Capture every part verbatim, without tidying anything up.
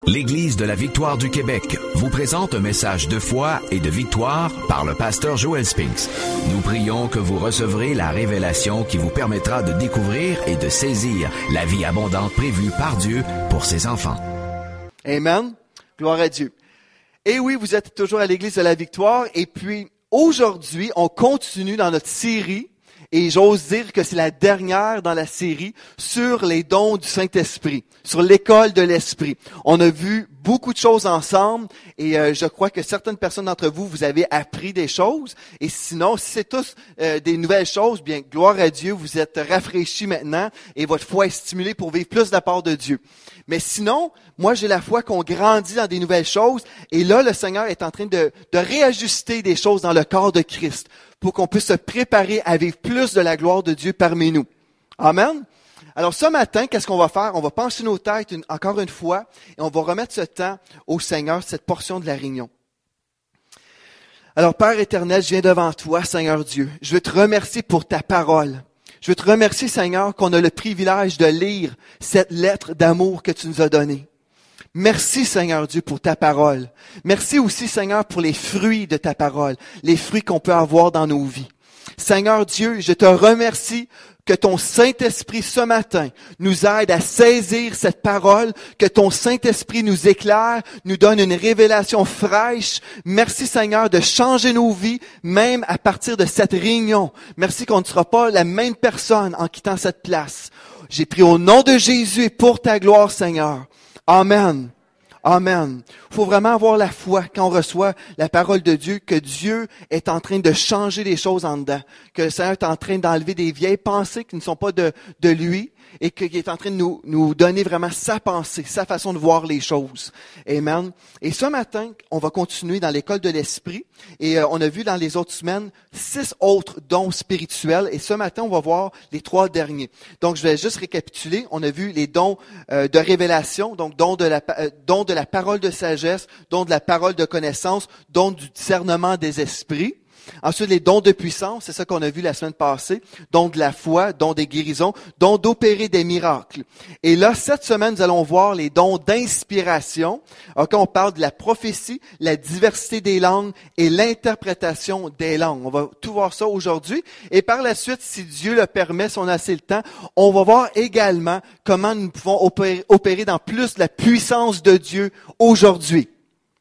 L'Église de la Victoire du Québec vous présente un message de foi et de victoire par le pasteur Joel Spinks. Nous prions que vous recevrez la révélation qui vous permettra de découvrir et de saisir la vie abondante prévue par Dieu pour ses enfants. Amen. Gloire à Dieu. Et oui, vous êtes toujours à l'Église de la Victoire. Et puis, aujourd'hui, on continue dans notre série. Et j'ose dire que c'est la dernière dans la série sur les dons du Saint-Esprit, sur l'école de l'Esprit. On a vu beaucoup de choses ensemble et euh, je crois que certaines personnes d'entre vous, vous avez appris des choses. Et sinon, si c'est tous euh, des nouvelles choses, bien, gloire à Dieu, vous êtes rafraîchis maintenant et votre foi est stimulée pour vivre plus de la part de Dieu. Mais sinon, moi, j'ai la foi qu'on grandit dans des nouvelles choses. Et là, le Seigneur est en train de, de réajuster des choses dans le corps de Christ pour qu'on puisse se préparer à vivre plus de la gloire de Dieu parmi nous. Amen. Alors, ce matin, qu'est-ce qu'on va faire? On va pencher nos têtes une, encore une fois et on va remettre ce temps au Seigneur, cette portion de la réunion. Alors, Père éternel, je viens devant toi, Seigneur Dieu. Je veux te remercier pour ta parole. Je veux te remercier, Seigneur, qu'on a le privilège de lire cette lettre d'amour que tu nous as donnée. Merci, Seigneur Dieu, pour ta parole. Merci aussi, Seigneur, pour les fruits de ta parole, les fruits qu'on peut avoir dans nos vies. Seigneur Dieu, je te remercie que ton Saint-Esprit ce matin nous aide à saisir cette parole, que ton Saint-Esprit nous éclaire, nous donne une révélation fraîche. Merci Seigneur de changer nos vies, même à partir de cette réunion. Merci qu'on ne sera pas la même personne en quittant cette place. J'ai prié au nom de Jésus et pour ta gloire Seigneur. Amen. Amen. Il faut vraiment avoir la foi quand on reçoit la parole de Dieu, que Dieu est en train de changer les choses en dedans, que le Seigneur est en train d'enlever des vieilles pensées qui ne sont pas de, de lui et qu'il est en train de nous, nous donner vraiment sa pensée, sa façon de voir les choses. Amen. Et ce matin, on va continuer dans l'école de l'Esprit et euh, on a vu dans les autres semaines six autres dons spirituels et ce matin, on va voir les trois derniers. Donc, je vais juste récapituler. On a vu les dons euh, de révélation, donc dons de la, euh, dons de la parole de sagesse, dons de la parole de connaissance, dons du discernement des esprits. Ensuite, les dons de puissance, c'est ça qu'on a vu la semaine passée, dons de la foi, dons des guérisons, dons d'opérer des miracles. Et là, cette semaine, nous allons voir les dons d'inspiration. Alors, quand on parle de la prophétie, la diversité des langues et l'interprétation des langues. On va tout voir ça aujourd'hui. Et par la suite, si Dieu le permet, si on a assez le temps, on va voir également comment nous pouvons opérer, opérer dans plus de la puissance de Dieu aujourd'hui.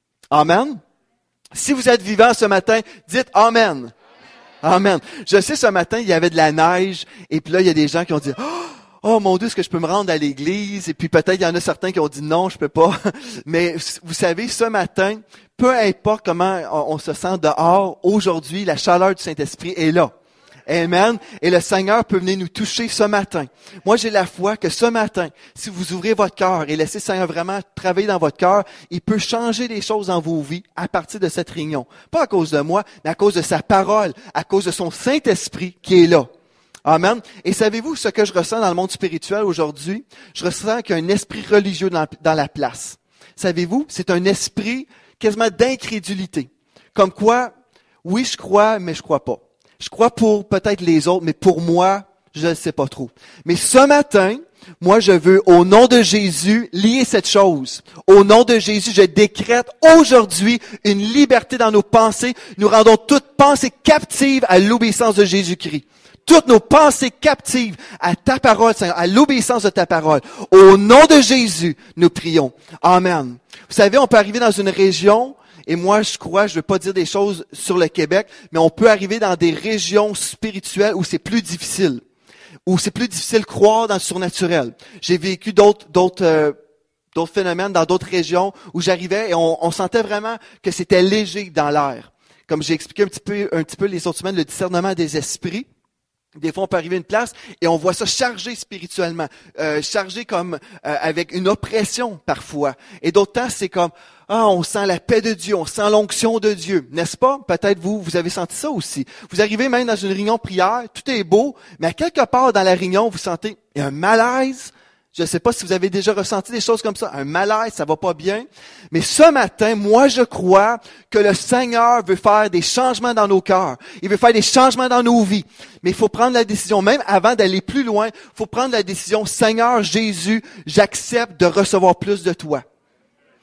Amen. Si vous êtes vivant ce matin, dites Amen. Amen. Je sais, ce matin, il y avait de la neige, et puis là, il y a des gens qui ont dit, « Oh mon Dieu, est-ce que je peux me rendre à l'église? » Et puis peut-être, il y en a certains qui ont dit, « Non, je peux pas. » Mais vous savez, ce matin, peu importe comment on se sent dehors, aujourd'hui, la chaleur du Saint-Esprit est là. Amen. Et le Seigneur peut venir nous toucher ce matin. Moi, j'ai la foi que ce matin, si vous ouvrez votre cœur et laissez le Seigneur vraiment travailler dans votre cœur, il peut changer les choses dans vos vies à partir de cette réunion. Pas à cause de moi, mais à cause de sa parole, à cause de son Saint-Esprit qui est là. Amen. Et savez-vous ce que je ressens dans le monde spirituel aujourd'hui? Je ressens qu'il y a un esprit religieux dans, dans la place. Savez-vous? C'est un esprit quasiment d'incrédulité. Comme quoi, oui, je crois, mais je crois pas. Je crois pour peut-être les autres, mais pour moi, je ne sais pas trop. Mais ce matin, moi, je veux, au nom de Jésus, lier cette chose. Au nom de Jésus, je décrète aujourd'hui une liberté dans nos pensées. Nous rendons toute pensée captive à l'obéissance de Jésus-Christ. Toutes nos pensées captives à ta parole, Seigneur, à l'obéissance de ta parole. Au nom de Jésus, nous prions. Amen. Vous savez, on peut arriver dans une région. Et moi, je crois, je ne veux pas dire des choses sur le Québec, mais on peut arriver dans des régions spirituelles où c'est plus difficile, où c'est plus difficile de croire dans le surnaturel. J'ai vécu d'autres, d'autres, euh, d'autres phénomènes dans d'autres régions où j'arrivais et on, on sentait vraiment que c'était léger dans l'air. Comme j'ai expliqué un petit peu, un petit peu les autres semaines, le discernement des esprits. Des fois, on peut arriver à une place et on voit ça chargé spirituellement, euh, chargé comme euh, avec une oppression parfois. Et d'autres temps, c'est comme ah, on sent la paix de Dieu, on sent l'onction de Dieu, n'est-ce pas? Peut-être vous, vous avez senti ça aussi. Vous arrivez même dans une réunion de prière, tout est beau, mais à quelque part dans la réunion, vous sentez il y a un malaise. Je ne sais pas si vous avez déjà ressenti des choses comme ça, un malaise, ça va pas bien. Mais ce matin, moi, je crois que le Seigneur veut faire des changements dans nos cœurs. Il veut faire des changements dans nos vies. Mais il faut prendre la décision, même avant d'aller plus loin, il faut prendre la décision, Seigneur Jésus, j'accepte de recevoir plus de toi.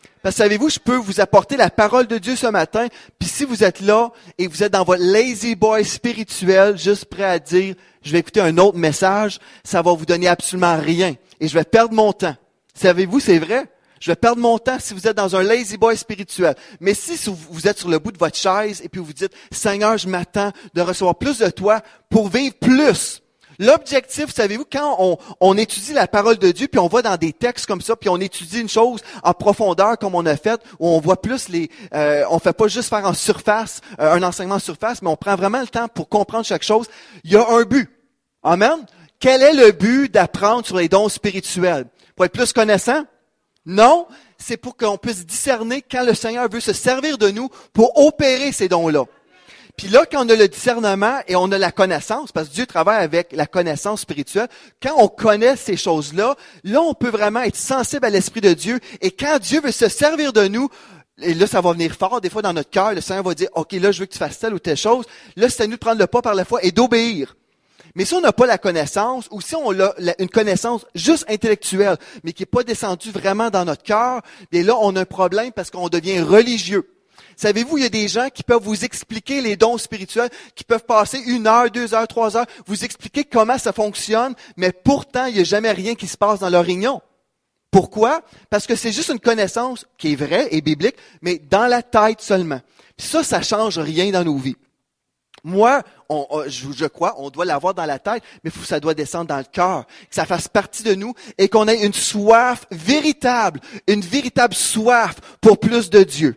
Parce que savez-vous, je peux vous apporter la parole de Dieu ce matin, puis si vous êtes là et vous êtes dans votre lazy boy spirituel, juste prêt à dire, je vais écouter un autre message, ça va vous donner absolument rien et je vais perdre mon temps. Savez-vous, c'est vrai? Je vais perdre mon temps si vous êtes dans un lazy boy spirituel. Mais si vous êtes sur le bout de votre chaise et puis vous dites, Seigneur, je m'attends de recevoir plus de toi pour vivre plus. L'objectif, savez-vous, quand on, on étudie la parole de Dieu, puis on va dans des textes comme ça, puis on étudie une chose en profondeur comme on a fait, où on voit plus les, euh, on fait pas juste faire en surface, euh, un enseignement en surface, mais on prend vraiment le temps pour comprendre chaque chose. Il y a un but. Amen. Quel est le but d'apprendre sur les dons spirituels? Pour être plus connaissant? Non, c'est pour qu'on puisse discerner quand le Seigneur veut se servir de nous pour opérer ces dons-là. Puis là, quand on a le discernement et on a la connaissance, parce que Dieu travaille avec la connaissance spirituelle, quand on connaît ces choses-là, là, on peut vraiment être sensible à l'Esprit de Dieu. Et quand Dieu veut se servir de nous, et là, ça va venir fort, des fois dans notre cœur, le Seigneur va dire, OK, là, je veux que tu fasses telle ou telle chose. Là, c'est à nous de prendre le pas par la foi et d'obéir. Mais si on n'a pas la connaissance, ou si on a une connaissance juste intellectuelle, mais qui n'est pas descendue vraiment dans notre cœur, bien là, on a un problème parce qu'on devient religieux. Savez-vous, il y a des gens qui peuvent vous expliquer les dons spirituels, qui peuvent passer une heure, deux heures, trois heures, vous expliquer comment ça fonctionne, mais pourtant, il n'y a jamais rien qui se passe dans leur réunion. Pourquoi? Parce que c'est juste une connaissance qui est vraie et biblique, mais dans la tête seulement. Puis ça, ça change rien dans nos vies. Moi, on, je, je crois, on doit l'avoir dans la tête, mais faut, ça doit descendre dans le cœur, que ça fasse partie de nous et qu'on ait une soif véritable, une véritable soif pour plus de Dieu.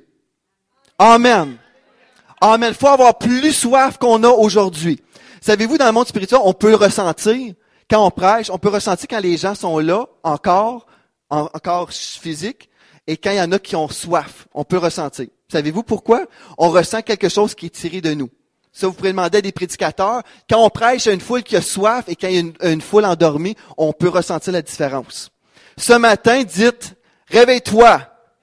Amen. Amen. Il faut avoir plus soif qu'on a aujourd'hui. Savez-vous, dans le monde spirituel, on peut le ressentir quand on prêche, on peut ressentir quand les gens sont là, encore, en, encore physique, et quand il y en a qui ont soif, on peut ressentir. Savez-vous pourquoi? On ressent quelque chose qui est tiré de nous. Ça, vous pourrez demander à des prédicateurs. Quand on prêche à une foule qui a soif et quand il y a une, une foule endormie, on peut ressentir la différence. Ce matin, dites, réveille-toi.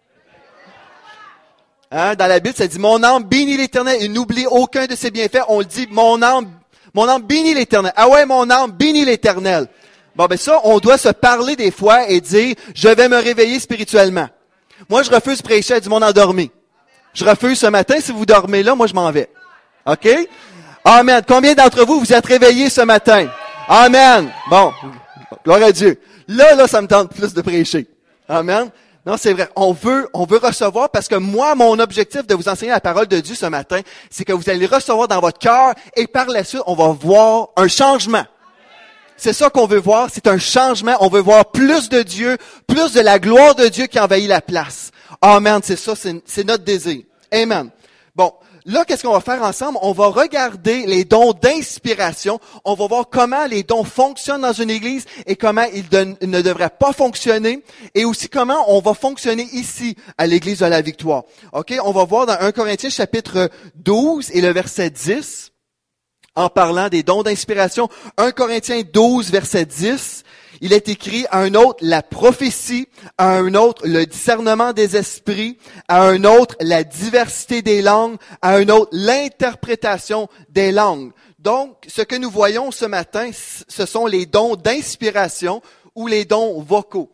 Hein, dans la Bible, ça dit, mon âme bénit l'Éternel et n'oublie aucun de ses bienfaits. On le dit, mon âme, mon âme bénit l'Éternel. Ah ouais, mon âme bénit l'Éternel. Bon, ben ça, on doit se parler des fois et dire, je vais me réveiller spirituellement. Moi, je refuse de prêcher à du monde endormi. Je refuse ce matin, si vous dormez là, moi, je m'en vais. OK? Amen. Combien d'entre vous vous êtes réveillés ce matin? Amen. Bon. Gloire à Dieu. Là, là, ça me tente plus de prêcher. Amen. Non, c'est vrai. On veut, on veut recevoir parce que moi, mon objectif de vous enseigner la parole de Dieu ce matin, c'est que vous allez recevoir dans votre cœur et par la suite, on va voir un changement. C'est ça qu'on veut voir. C'est un changement. On veut voir plus de Dieu, plus de la gloire de Dieu qui envahit la place. Amen. C'est ça. C'est, c'est notre désir. Amen. Bon. Là, qu'est-ce qu'on va faire ensemble? On va regarder les dons d'inspiration. On va voir comment les dons fonctionnent dans une église et comment ils de- ne devraient pas fonctionner. Et aussi comment on va fonctionner ici, à l'église de la Victoire. OK? On va voir dans un Corinthiens chapitre douze et le verset dix, en parlant des dons d'inspiration. un Corinthiens douze, verset dix. Il est écrit à un autre la prophétie, à un autre le discernement des esprits, à un autre la diversité des langues, à un autre l'interprétation des langues. Donc, ce que nous voyons ce matin, ce sont les dons d'inspiration ou les dons vocaux.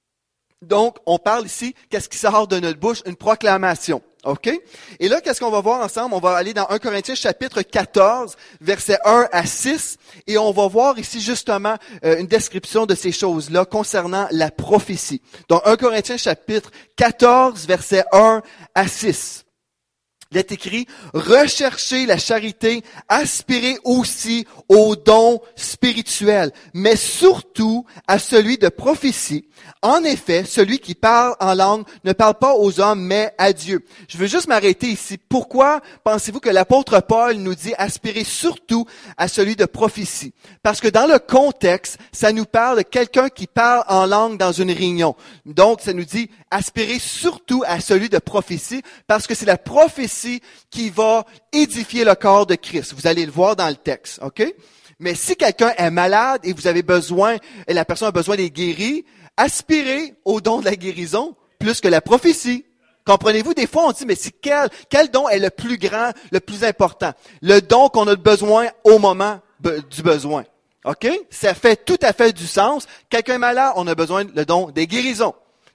Donc, on parle ici, qu'est-ce qui sort de notre bouche? Une proclamation. OK? Et là, qu'est-ce qu'on va voir ensemble? On va aller dans un Corinthiens chapitre quatorze, versets un à six, et on va voir ici justement euh, une description de ces choses-là concernant la prophétie. Donc, un Corinthiens chapitre quatorze, versets un à six. Il est écrit, recherchez la charité, aspirez aussi aux dons spirituels, mais surtout à celui de prophétie. En effet, celui qui parle en langue ne parle pas aux hommes, mais à Dieu. Je veux juste m'arrêter ici. Pourquoi pensez-vous que l'apôtre Paul nous dit aspirez surtout à celui de prophétie? Parce que dans le contexte, ça nous parle de quelqu'un qui parle en langue dans une réunion. Donc, ça nous dit aspirez surtout à celui de prophétie, parce que c'est la prophétie qui va édifier le corps de Christ. Vous allez le voir dans le texte, OK? Mais si quelqu'un est malade et vous avez besoin, et la personne a besoin d'être guérie, aspirez au don de la guérison plus que la prophétie. Comprenez-vous? Des fois, on dit, mais c'est quel, quel don est le plus grand, le plus important? Le don qu'on a besoin au moment be, du besoin. OK? Ça fait tout à fait du sens. Quelqu'un est malade, on a besoin le don des guérisons.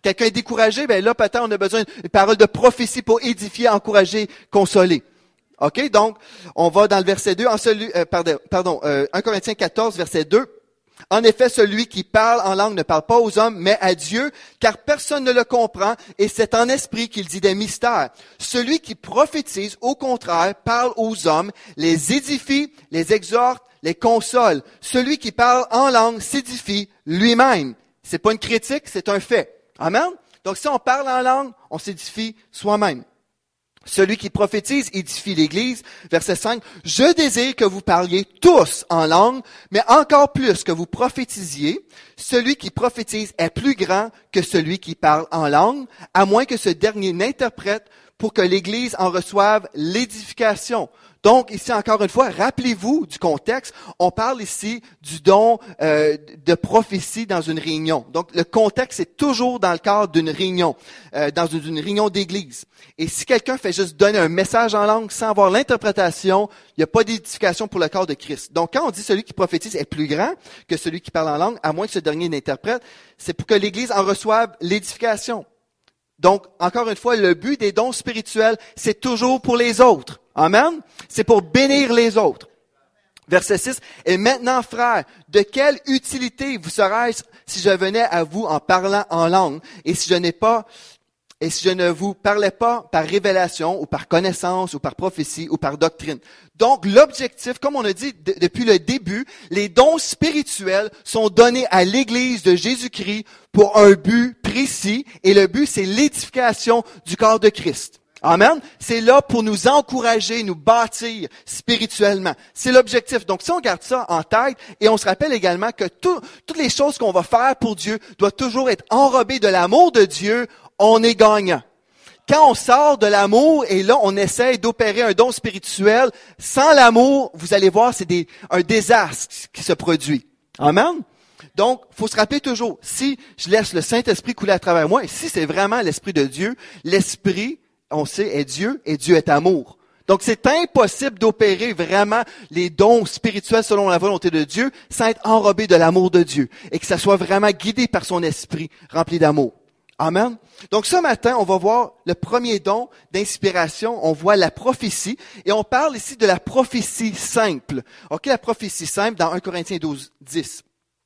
Quelqu'un est découragé, ben là, peut-être on a besoin d'une parole de prophétie pour édifier, encourager, consoler. OK? Donc, on va dans le verset deux, en celui, euh, pardon, pardon euh, un Corinthiens quatorze, verset deux. En effet, celui qui parle en langue ne parle pas aux hommes, mais à Dieu, car personne ne le comprend, et c'est en esprit qu'il dit des mystères. Celui qui prophétise, au contraire, parle aux hommes, les édifie, les exhorte, les console. Celui qui parle en langue s'édifie lui-même. C'est pas une critique, c'est un fait. Amen? Donc, si on parle en langue, on s'édifie soi-même. Celui qui prophétise édifie l'Église. Verset cinq. Je désire que vous parliez tous en langue, mais encore plus que vous prophétisiez. Celui qui prophétise est plus grand que celui qui parle en langue, à moins que ce dernier n'interprète pour que l'Église en reçoive l'édification. Donc, ici, encore une fois, rappelez-vous du contexte. On parle ici du don euh, de prophétie dans une réunion. Donc, le contexte est toujours dans le cadre d'une réunion, euh, dans une, une réunion d'église. Et si quelqu'un fait juste donner un message en langue sans avoir l'interprétation, il n'y a pas d'édification pour le corps de Christ. Donc, quand on dit celui qui prophétise est plus grand que celui qui parle en langue, à moins que ce dernier n'interprète, c'est pour que l'Église en reçoive l'édification. Donc, encore une fois, le but des dons spirituels, c'est toujours pour les autres. Amen. C'est pour bénir les autres. Verset six. Et maintenant, frères, de quelle utilité vous serais-ce si je venais à vous en parlant en langue et si je n'ai pas, et si je ne vous parlais pas par révélation ou par connaissance ou par prophétie ou par doctrine. Donc, l'objectif, comme on a dit de, depuis le début, les dons spirituels sont donnés à l'Église de Jésus-Christ pour un but précis et le but, c'est l'édification du corps de Christ. Amen. C'est là pour nous encourager, nous bâtir spirituellement. C'est l'objectif. Donc, si on garde ça en tête, et on se rappelle également que tout, toutes les choses qu'on va faire pour Dieu doivent toujours être enrobées de l'amour de Dieu, on est gagnant. Quand on sort de l'amour et là, on essaie d'opérer un don spirituel, sans l'amour, vous allez voir, c'est des, un désastre qui se produit. Amen. Donc, faut se rappeler toujours, si je laisse le Saint-Esprit couler à travers moi, et si c'est vraiment l'Esprit de Dieu, l'Esprit, on sait, est Dieu, et Dieu est amour. Donc, c'est impossible d'opérer vraiment les dons spirituels selon la volonté de Dieu sans être enrobé de l'amour de Dieu et que ça soit vraiment guidé par son esprit rempli d'amour. Amen. Donc, ce matin, on va voir le premier don d'inspiration. On voit la prophétie et on parle ici de la prophétie simple. OK, la prophétie simple dans un Corinthiens douze, dix.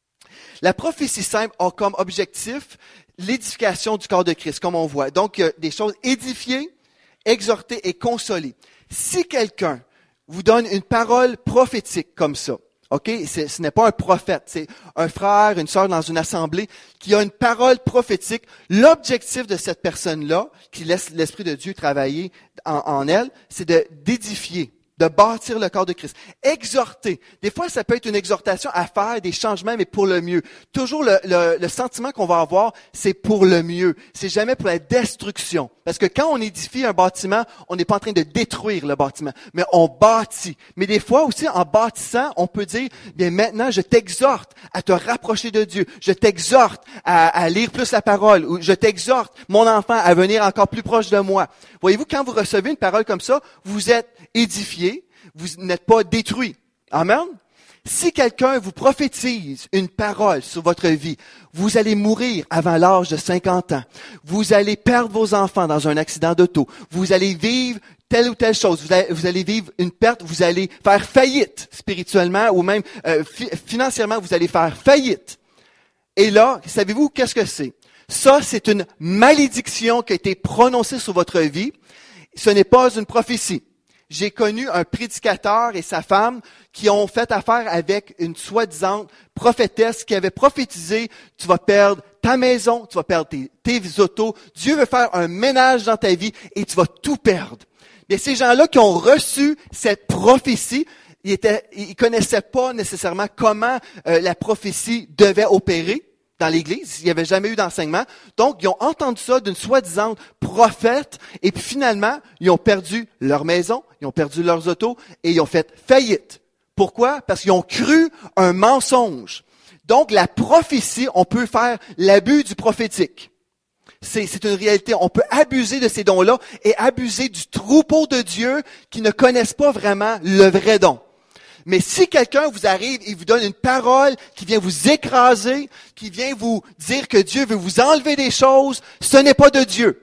La prophétie simple a comme objectif l'édification du corps de Christ, comme on voit. Donc, des choses édifiées, exhorter et consoler. Si quelqu'un vous donne une parole prophétique comme ça, ok, c'est, ce n'est pas un prophète, c'est un frère, une sœur dans une assemblée qui a une parole prophétique, l'objectif de cette personne-là, qui laisse l'Esprit de Dieu travailler en, en elle, c'est de, d'édifier, de bâtir le corps de Christ. Exhorter. Des fois, ça peut être une exhortation à faire des changements, mais pour le mieux. Toujours le, le, le sentiment qu'on va avoir, c'est pour le mieux. C'est jamais pour la destruction. Parce que quand on édifie un bâtiment, on n'est pas en train de détruire le bâtiment, mais on bâtit. Mais des fois aussi, en bâtissant, on peut dire, bien maintenant, je t'exhorte à te rapprocher de Dieu. Je t'exhorte à, à lire plus la parole. Ou je t'exhorte, mon enfant, à venir encore plus proche de moi. Voyez-vous, quand vous recevez une parole comme ça, vous êtes édifié, vous n'êtes pas détruit. Amen. Si quelqu'un vous prophétise une parole sur votre vie, vous allez mourir avant l'âge de cinquante ans. Vous allez perdre vos enfants dans un accident d'auto. Vous allez vivre telle ou telle chose. Vous allez, vous allez vivre une perte. Vous allez faire faillite spirituellement ou même euh, fi- financièrement. Vous allez faire faillite. Et là, savez-vous qu'est-ce que c'est? Ça, c'est une malédiction qui a été prononcée sur votre vie. Ce n'est pas une prophétie. J'ai connu un prédicateur et sa femme qui ont fait affaire avec une soi-disant prophétesse qui avait prophétisé, tu vas perdre ta maison, tu vas perdre tes, tes autos, Dieu veut faire un ménage dans ta vie et tu vas tout perdre. Mais ces gens-là qui ont reçu cette prophétie, ils étaient, ils connaissaient pas nécessairement comment euh, la prophétie devait opérer dans l'Église, il n'y avait jamais eu d'enseignement. Donc, ils ont entendu ça d'une soi-disant prophète, et puis finalement, ils ont perdu leur maison, ils ont perdu leurs autos, et ils ont fait faillite. Pourquoi? Parce qu'ils ont cru un mensonge. Donc, la prophétie, on peut faire l'abus du prophétique. C'est, c'est une réalité. On peut abuser de ces dons-là et abuser du troupeau de Dieu qui ne connaissent pas vraiment le vrai don. Mais si quelqu'un vous arrive et vous donne une parole qui vient vous écraser, qui vient vous dire que Dieu veut vous enlever des choses, ce n'est pas de Dieu.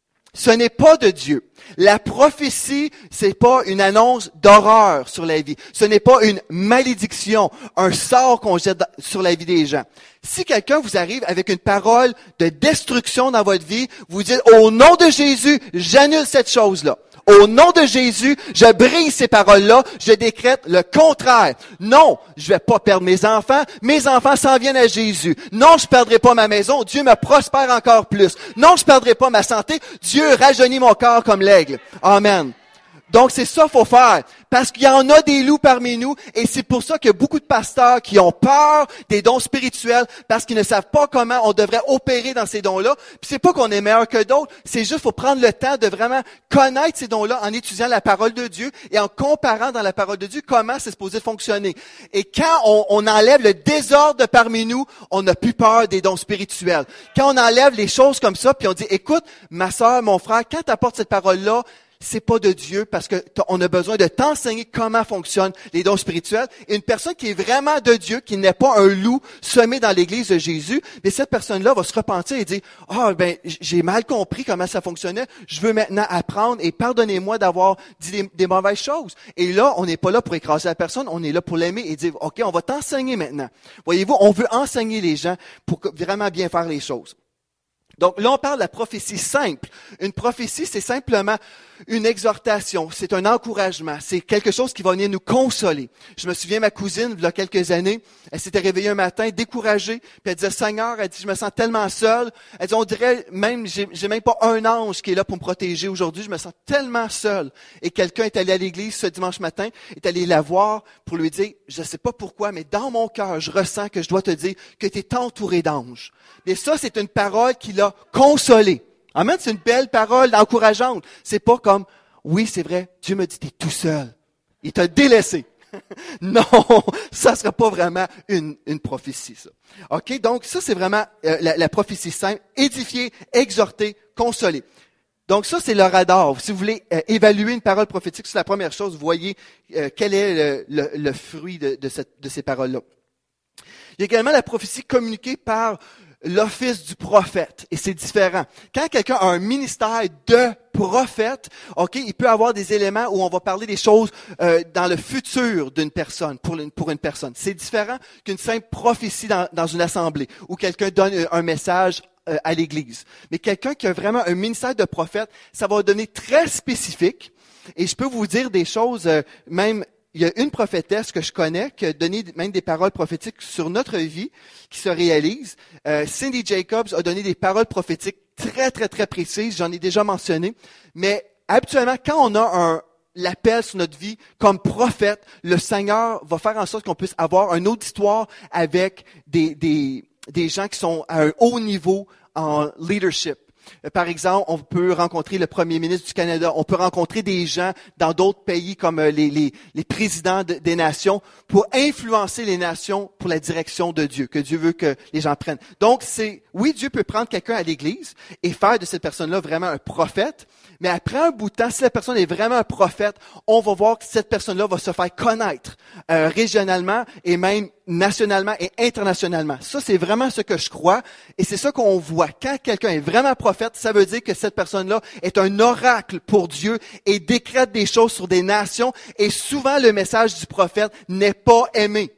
Ce n'est pas de Dieu. La prophétie, c'est pas une annonce d'horreur sur la vie. Ce n'est pas une malédiction, un sort qu'on jette sur la vie des gens. Si quelqu'un vous arrive avec une parole de destruction dans votre vie, vous dites, au nom de Jésus, j'annule cette chose-là. Au nom de Jésus, je brise ces paroles-là, je décrète le contraire. Non, je vais pas perdre mes enfants, mes enfants s'en viennent à Jésus. Non, je perdrai pas ma maison, Dieu me prospère encore plus. Non, je perdrai pas ma santé, Dieu rajeunit mon corps comme l'aigle. Amen. Donc, c'est ça qu'il faut faire. Parce qu'il y en a des loups parmi nous, et c'est pour ça qu'il y a beaucoup de pasteurs qui ont peur des dons spirituels, parce qu'ils ne savent pas comment on devrait opérer dans ces dons-là. Puis c'est pas qu'on est meilleur que d'autres, c'est juste qu'il faut prendre le temps de vraiment connaître ces dons-là en étudiant la parole de Dieu et en comparant dans la parole de Dieu comment c'est supposé fonctionner. Et quand on, on enlève le désordre parmi nous, on n'a plus peur des dons spirituels. Quand on enlève les choses comme ça, puis on dit, écoute, ma sœur, mon frère, quand tu apportes cette parole-là, c'est pas de Dieu parce que on a besoin de t'enseigner comment fonctionnent les dons spirituels. Et une personne qui est vraiment de Dieu, qui n'est pas un loup semé dans l'église de Jésus, mais cette personne-là va se repentir et dire, ah, ben, j'ai mal compris comment ça fonctionnait. Je veux maintenant apprendre et pardonnez-moi d'avoir dit des, des mauvaises choses. Et là, on n'est pas là pour écraser la personne, on est là pour l'aimer et dire, OK, on va t'enseigner maintenant. Voyez-vous, on veut enseigner les gens pour vraiment bien faire les choses. Donc là, on parle de la prophétie simple. Une prophétie, c'est simplement une exhortation, c'est un encouragement, c'est quelque chose qui va venir nous consoler. Je me souviens, ma cousine, il y a quelques années, elle s'était réveillée un matin découragée, puis elle disait, Seigneur, elle dit, je me sens tellement seule. Elle dit, on dirait même, j'ai, j'ai même pas un ange qui est là pour me protéger aujourd'hui, je me sens tellement seule. Et quelqu'un est allé à l'église ce dimanche matin, est allé la voir pour lui dire, je sais pas pourquoi, mais dans mon cœur, je ressens que je dois te dire que tu es entouré d'anges. Et ça, c'est une parole qui l'a consolé. Amen, c'est une belle parole encourageante. C'est pas comme, oui, c'est vrai, Dieu me dit, t'es tout seul. Il t'a délaissé. Non, ça sera pas vraiment une, une prophétie, ça. OK? Donc, ça, c'est vraiment euh, la, la prophétie simple. Édifier, exhorter, consoler. Donc, ça, c'est le radar. Si vous voulez euh, évaluer une parole prophétique, c'est la première chose. Vous voyez euh, quel est le, le, le fruit de, de, cette, de ces paroles-là. Il y a également la prophétie communiquée par l'office du prophète, et c'est différent. Quand quelqu'un a un ministère de prophète, ok, il peut avoir des éléments où on va parler des choses euh, dans le futur d'une personne, pour une, pour une personne. C'est différent qu'une simple prophétie dans, dans une assemblée, où quelqu'un donne un message euh, à l'Église. Mais quelqu'un qui a vraiment un ministère de prophète, ça va donner très spécifique, et je peux vous dire des choses euh, même. Il y a une prophétesse que je connais qui a donné même des paroles prophétiques sur notre vie qui se réalisent. Euh, Cindy Jacobs a donné des paroles prophétiques très, très, très précises. J'en ai déjà mentionné. Mais habituellement, quand on a un l'appel sur notre vie comme prophète, le Seigneur va faire en sorte qu'on puisse avoir un auditoire avec des, des, des gens qui sont à un haut niveau en leadership. Par exemple, on peut rencontrer le premier ministre du Canada, on peut rencontrer des gens dans d'autres pays comme les, les, les présidents de, des nations pour influencer les nations pour la direction de Dieu, que Dieu veut que les gens prennent. Donc, c'est oui, Dieu peut prendre quelqu'un à l'Église et faire de cette personne-là vraiment un prophète, mais après un bout de temps, si la personne est vraiment un prophète, on va voir que cette personne-là va se faire connaître euh, régionalement et même nationalement et internationalement. Ça, c'est vraiment ce que je crois et c'est ça qu'on voit. Quand quelqu'un est vraiment prophète, ça veut dire que cette personne-là est un oracle pour Dieu et décrète des choses sur des nations et souvent le message du prophète n'est pas aimé.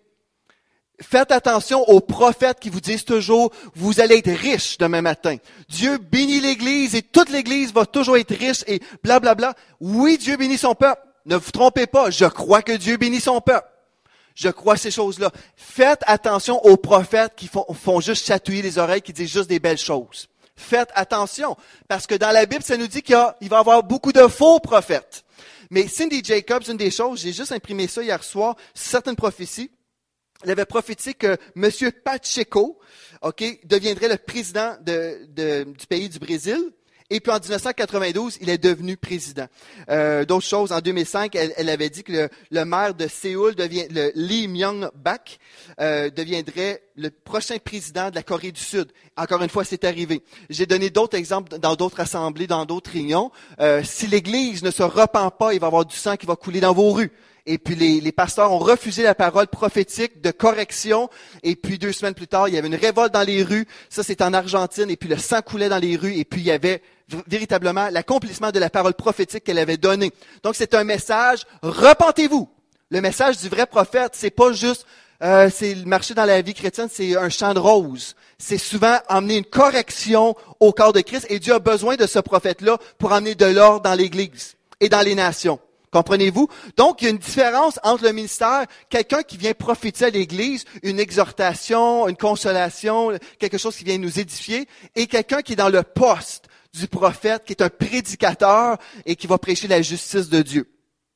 Faites attention aux prophètes qui vous disent toujours, vous allez être riche demain matin. Dieu bénit l'Église et toute l'Église va toujours être riche et blablabla. Oui, Dieu bénit son peuple. Ne vous trompez pas, je crois que Dieu bénit son peuple. Je crois ces choses-là. Faites attention aux prophètes qui font, font juste chatouiller les oreilles, qui disent juste des belles choses. Faites attention, parce que dans la Bible, ça nous dit qu'il y a, il va y avoir beaucoup de faux prophètes. Mais Cindy Jacobs, une des choses, j'ai juste imprimé ça hier soir, certaines prophéties, elle avait prophétisé que M. Pacheco, ok, deviendrait le président de, de, du pays du Brésil. Et puis en dix-neuf cent quatre-vingt-douze, il est devenu président. Euh, d'autres choses, en deux mille cinq, elle, elle avait dit que le, le maire de Séoul, devient, le Lee Myung-bak, euh, deviendrait le prochain président de la Corée du Sud. Encore une fois, c'est arrivé. J'ai donné d'autres exemples dans d'autres assemblées, dans d'autres réunions. Euh, si l'Église ne se repent pas, il va y avoir du sang qui va couler dans vos rues. et puis les, les pasteurs ont refusé la parole prophétique de correction, et puis deux semaines plus tard, il y avait une révolte dans les rues, ça c'est en Argentine, et puis le sang coulait dans les rues, et puis il y avait véritablement l'accomplissement de la parole prophétique qu'elle avait donnée. Donc c'est un message, repentez-vous. Le message du vrai prophète, c'est pas juste Euh, c'est le marché dans la vie chrétienne, c'est un champ de roses. C'est souvent amener une correction au corps de Christ et Dieu a besoin de ce prophète-là pour amener de l'ordre dans l'Église et dans les nations. Comprenez-vous? Donc, il y a une différence entre le ministère, quelqu'un qui vient prophétiser à l'Église, une exhortation, une consolation, quelque chose qui vient nous édifier, et quelqu'un qui est dans le poste du prophète, qui est un prédicateur et qui va prêcher la justice de Dieu.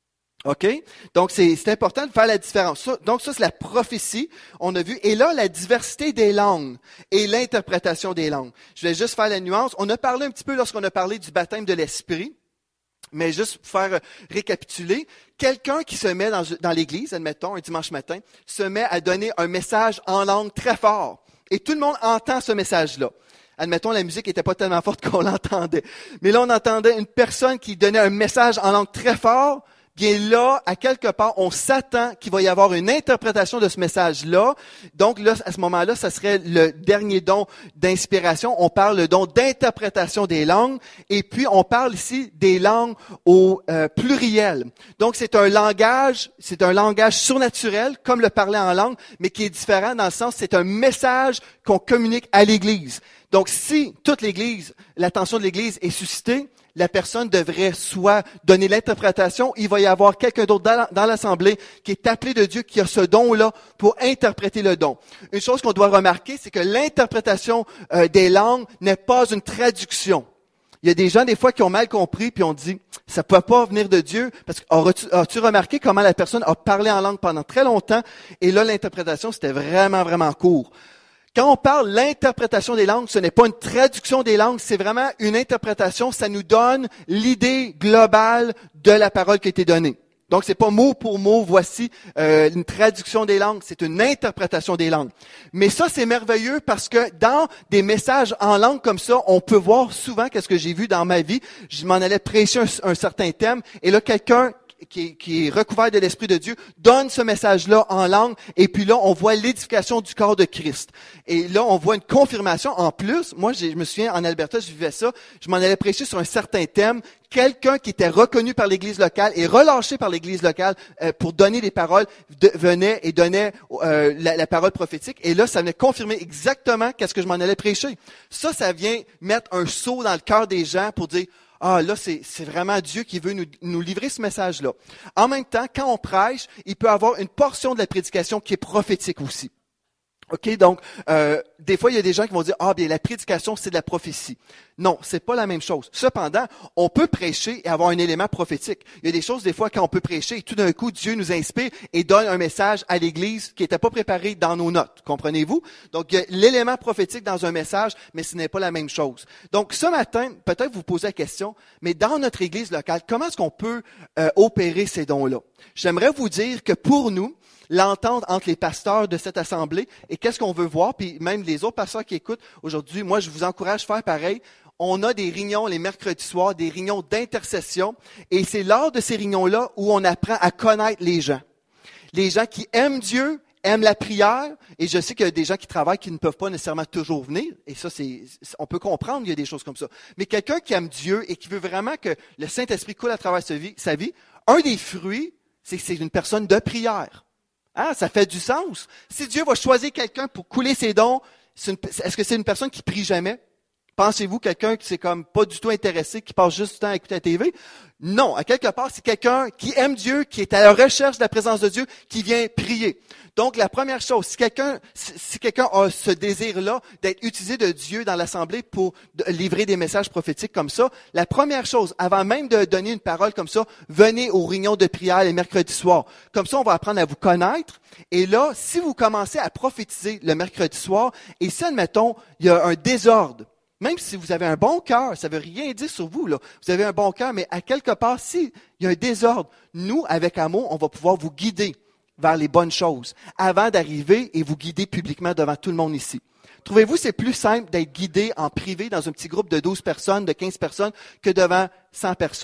OK? Donc, c'est, c'est important de faire la différence. Ça, donc, ça, c'est la prophétie, on a vu. Et là, la diversité des langues et l'interprétation des langues. Je vais juste faire la nuance. On a parlé un petit peu lorsqu'on a parlé du baptême de l'Esprit. Mais juste pour faire récapituler, quelqu'un qui se met dans, dans l'Église, admettons, un dimanche matin, se met à donner un message en langue très fort. Et tout le monde entend ce message-là. Admettons, la musique n'était pas tellement forte qu'on l'entendait. Mais là, on entendait une personne qui donnait un message en langue très fort. Bien là, à quelque part, on s'attend qu'il va y avoir une interprétation de ce message-là. Donc là, à ce moment-là, ça serait le dernier don d'inspiration. On parle le don d'interprétation des langues. Et puis, on parle ici des langues au euh, pluriel. Donc, c'est un langage, c'est un langage surnaturel, comme le parler en langue, mais qui est différent dans le sens, c'est un message qu'on communique à l'Église. Donc, si toute l'Église, l'attention de l'Église est suscitée, la personne devrait soit donner l'interprétation, il va y avoir quelqu'un d'autre dans l'assemblée qui est appelé de Dieu, qui a ce don-là pour interpréter le don. Une chose qu'on doit remarquer, c'est que l'interprétation euh, des langues n'est pas une traduction. Il y a des gens, des fois, qui ont mal compris, puis on dit, ça ne peut pas venir de Dieu, parce que as-tu, as-tu remarqué comment la personne a parlé en langue pendant très longtemps, et là, l'interprétation, c'était vraiment, vraiment court. Quand on parle l'interprétation des langues, ce n'est pas une traduction des langues, c'est vraiment une interprétation. Ça nous donne l'idée globale de la parole qui a été donnée. Donc, c'est pas mot pour mot, voici euh, une traduction des langues, c'est une interprétation des langues. Mais ça, c'est merveilleux parce que dans des messages en langue comme ça, on peut voir souvent, qu'est-ce que j'ai vu dans ma vie, je m'en allais prêcher un, un certain thème, et là, quelqu'un Qui est, qui est recouvert de l'Esprit de Dieu, donne ce message-là en langue, et puis là, on voit l'édification du corps de Christ. Et là, on voit une confirmation. En plus, moi, j'ai, je me souviens, en Alberta, je vivais ça, je m'en allais prêcher sur un certain thème, quelqu'un qui était reconnu par l'Église locale et relâché par l'Église locale euh, pour donner des paroles, de, venait et donnait euh, la, la parole prophétique, et là, ça venait confirmer exactement qu'est-ce que je m'en allais prêcher. Ça, ça vient mettre un saut dans le cœur des gens pour dire, ah, là, c'est, c'est vraiment Dieu qui veut nous, nous livrer ce message-là. En même temps, quand on prêche, il peut y avoir une portion de la prédication qui est prophétique aussi. OK, donc, euh, des fois, il y a des gens qui vont dire, ah, bien, la prédication, c'est de la prophétie. Non, c'est pas la même chose. Cependant, on peut prêcher et avoir un élément prophétique. Il y a des choses, des fois, quand on peut prêcher, et tout d'un coup, Dieu nous inspire et donne un message à l'Église qui n'était pas préparé dans nos notes. Comprenez-vous? Donc, il y a l'élément prophétique dans un message, mais ce n'est pas la même chose. Donc, ce matin, peut-être vous posez la question, mais dans notre Église locale, comment est-ce qu'on peut euh, opérer ces dons-là? J'aimerais vous dire que pour nous, l'entente entre les pasteurs de cette assemblée et qu'est-ce qu'on veut voir, puis même les autres pasteurs qui écoutent aujourd'hui, moi je vous encourage à faire pareil. On a des réunions les mercredis soirs, des réunions d'intercession, et c'est lors de ces réunions-là où on apprend à connaître les gens. Les gens qui aiment Dieu, aiment la prière, et je sais qu'il y a des gens qui travaillent qui ne peuvent pas nécessairement toujours venir, et ça, c'est, on peut comprendre qu'il y a des choses comme ça. Mais quelqu'un qui aime Dieu et qui veut vraiment que le Saint-Esprit coule à travers sa vie, sa vie, un des fruits, c'est que c'est une personne de prière. Ah, ça fait du sens. Si Dieu va choisir quelqu'un pour couler ses dons, c'est une, est-ce que c'est une personne qui prie jamais? Pensez-vous quelqu'un qui s'est comme pas du tout intéressé, qui passe juste du temps à écouter la T V? Non, à quelque part, c'est quelqu'un qui aime Dieu, qui est à la recherche de la présence de Dieu, qui vient prier. Donc, la première chose, si quelqu'un, si quelqu'un a ce désir-là d'être utilisé de Dieu dans l'assemblée pour livrer des messages prophétiques comme ça, la première chose, avant même de donner une parole comme ça, venez aux réunions de prière les mercredis soirs. Comme ça, on va apprendre à vous connaître. Et là, si vous commencez à prophétiser le mercredi soir, et si, admettons, il y a un désordre, même si vous avez un bon cœur, ça ne veut rien dire sur vous, là. Vous avez un bon cœur, mais à quelque part, s'il y a un désordre, nous, avec amour, on va pouvoir vous guider vers les bonnes choses avant d'arriver et vous guider publiquement devant tout le monde ici. Trouvez-vous c'est plus simple d'être guidé en privé dans un petit groupe de douze personnes, de quinze personnes, que devant cent personnes?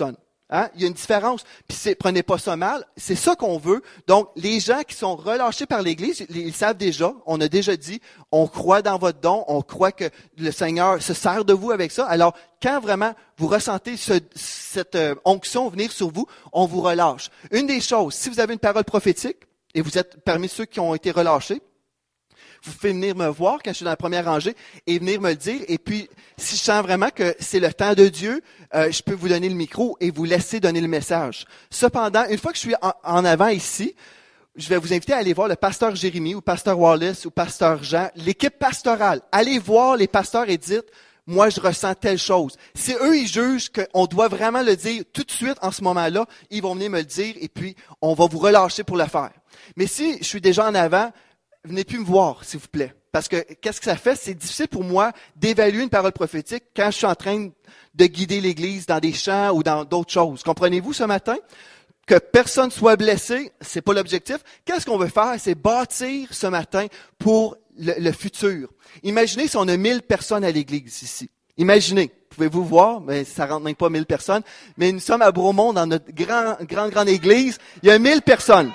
Hein? Il y a une différence. Puis c'est, prenez pas ça mal, c'est ça qu'on veut. Donc, les gens qui sont relâchés par l'Église, ils savent déjà, on a déjà dit, on croit dans votre don, on croit que le Seigneur se sert de vous avec ça. Alors, quand vraiment vous ressentez ce, cette euh, onction venir sur vous, on vous relâche. Une des choses, si vous avez une parole prophétique, et vous êtes parmi ceux qui ont été relâchés, vous pouvez venir me voir quand je suis dans la première rangée et venir me le dire. Et puis, si je sens vraiment que c'est le temps de Dieu, euh, je peux vous donner le micro et vous laisser donner le message. Cependant, une fois que je suis en, en avant ici, je vais vous inviter à aller voir le pasteur Jérémie ou pasteur Wallace ou pasteur Jean, l'équipe pastorale. Allez voir les pasteurs et dites, moi, je ressens telle chose. Si eux, ils jugent qu'on doit vraiment le dire tout de suite en ce moment-là, ils vont venir me le dire et puis on va vous relâcher pour le faire. Mais si je suis déjà en avant, venez plus me voir, s'il vous plaît. Parce que qu'est-ce que ça fait? C'est difficile pour moi d'évaluer une parole prophétique quand je suis en train de guider l'Église dans des chants ou dans d'autres choses. Comprenez-vous ce matin? Que personne soit blessé, c'est pas l'objectif. Qu'est-ce qu'on veut faire? C'est bâtir ce matin pour le, le futur. Imaginez si on a mille personnes à l'Église ici. Imaginez. Pouvez-vous voir? Mais ça rentre même pas mille personnes. Mais nous sommes à Bromont, dans notre grand, grand, grande Église. Il y a mille personnes.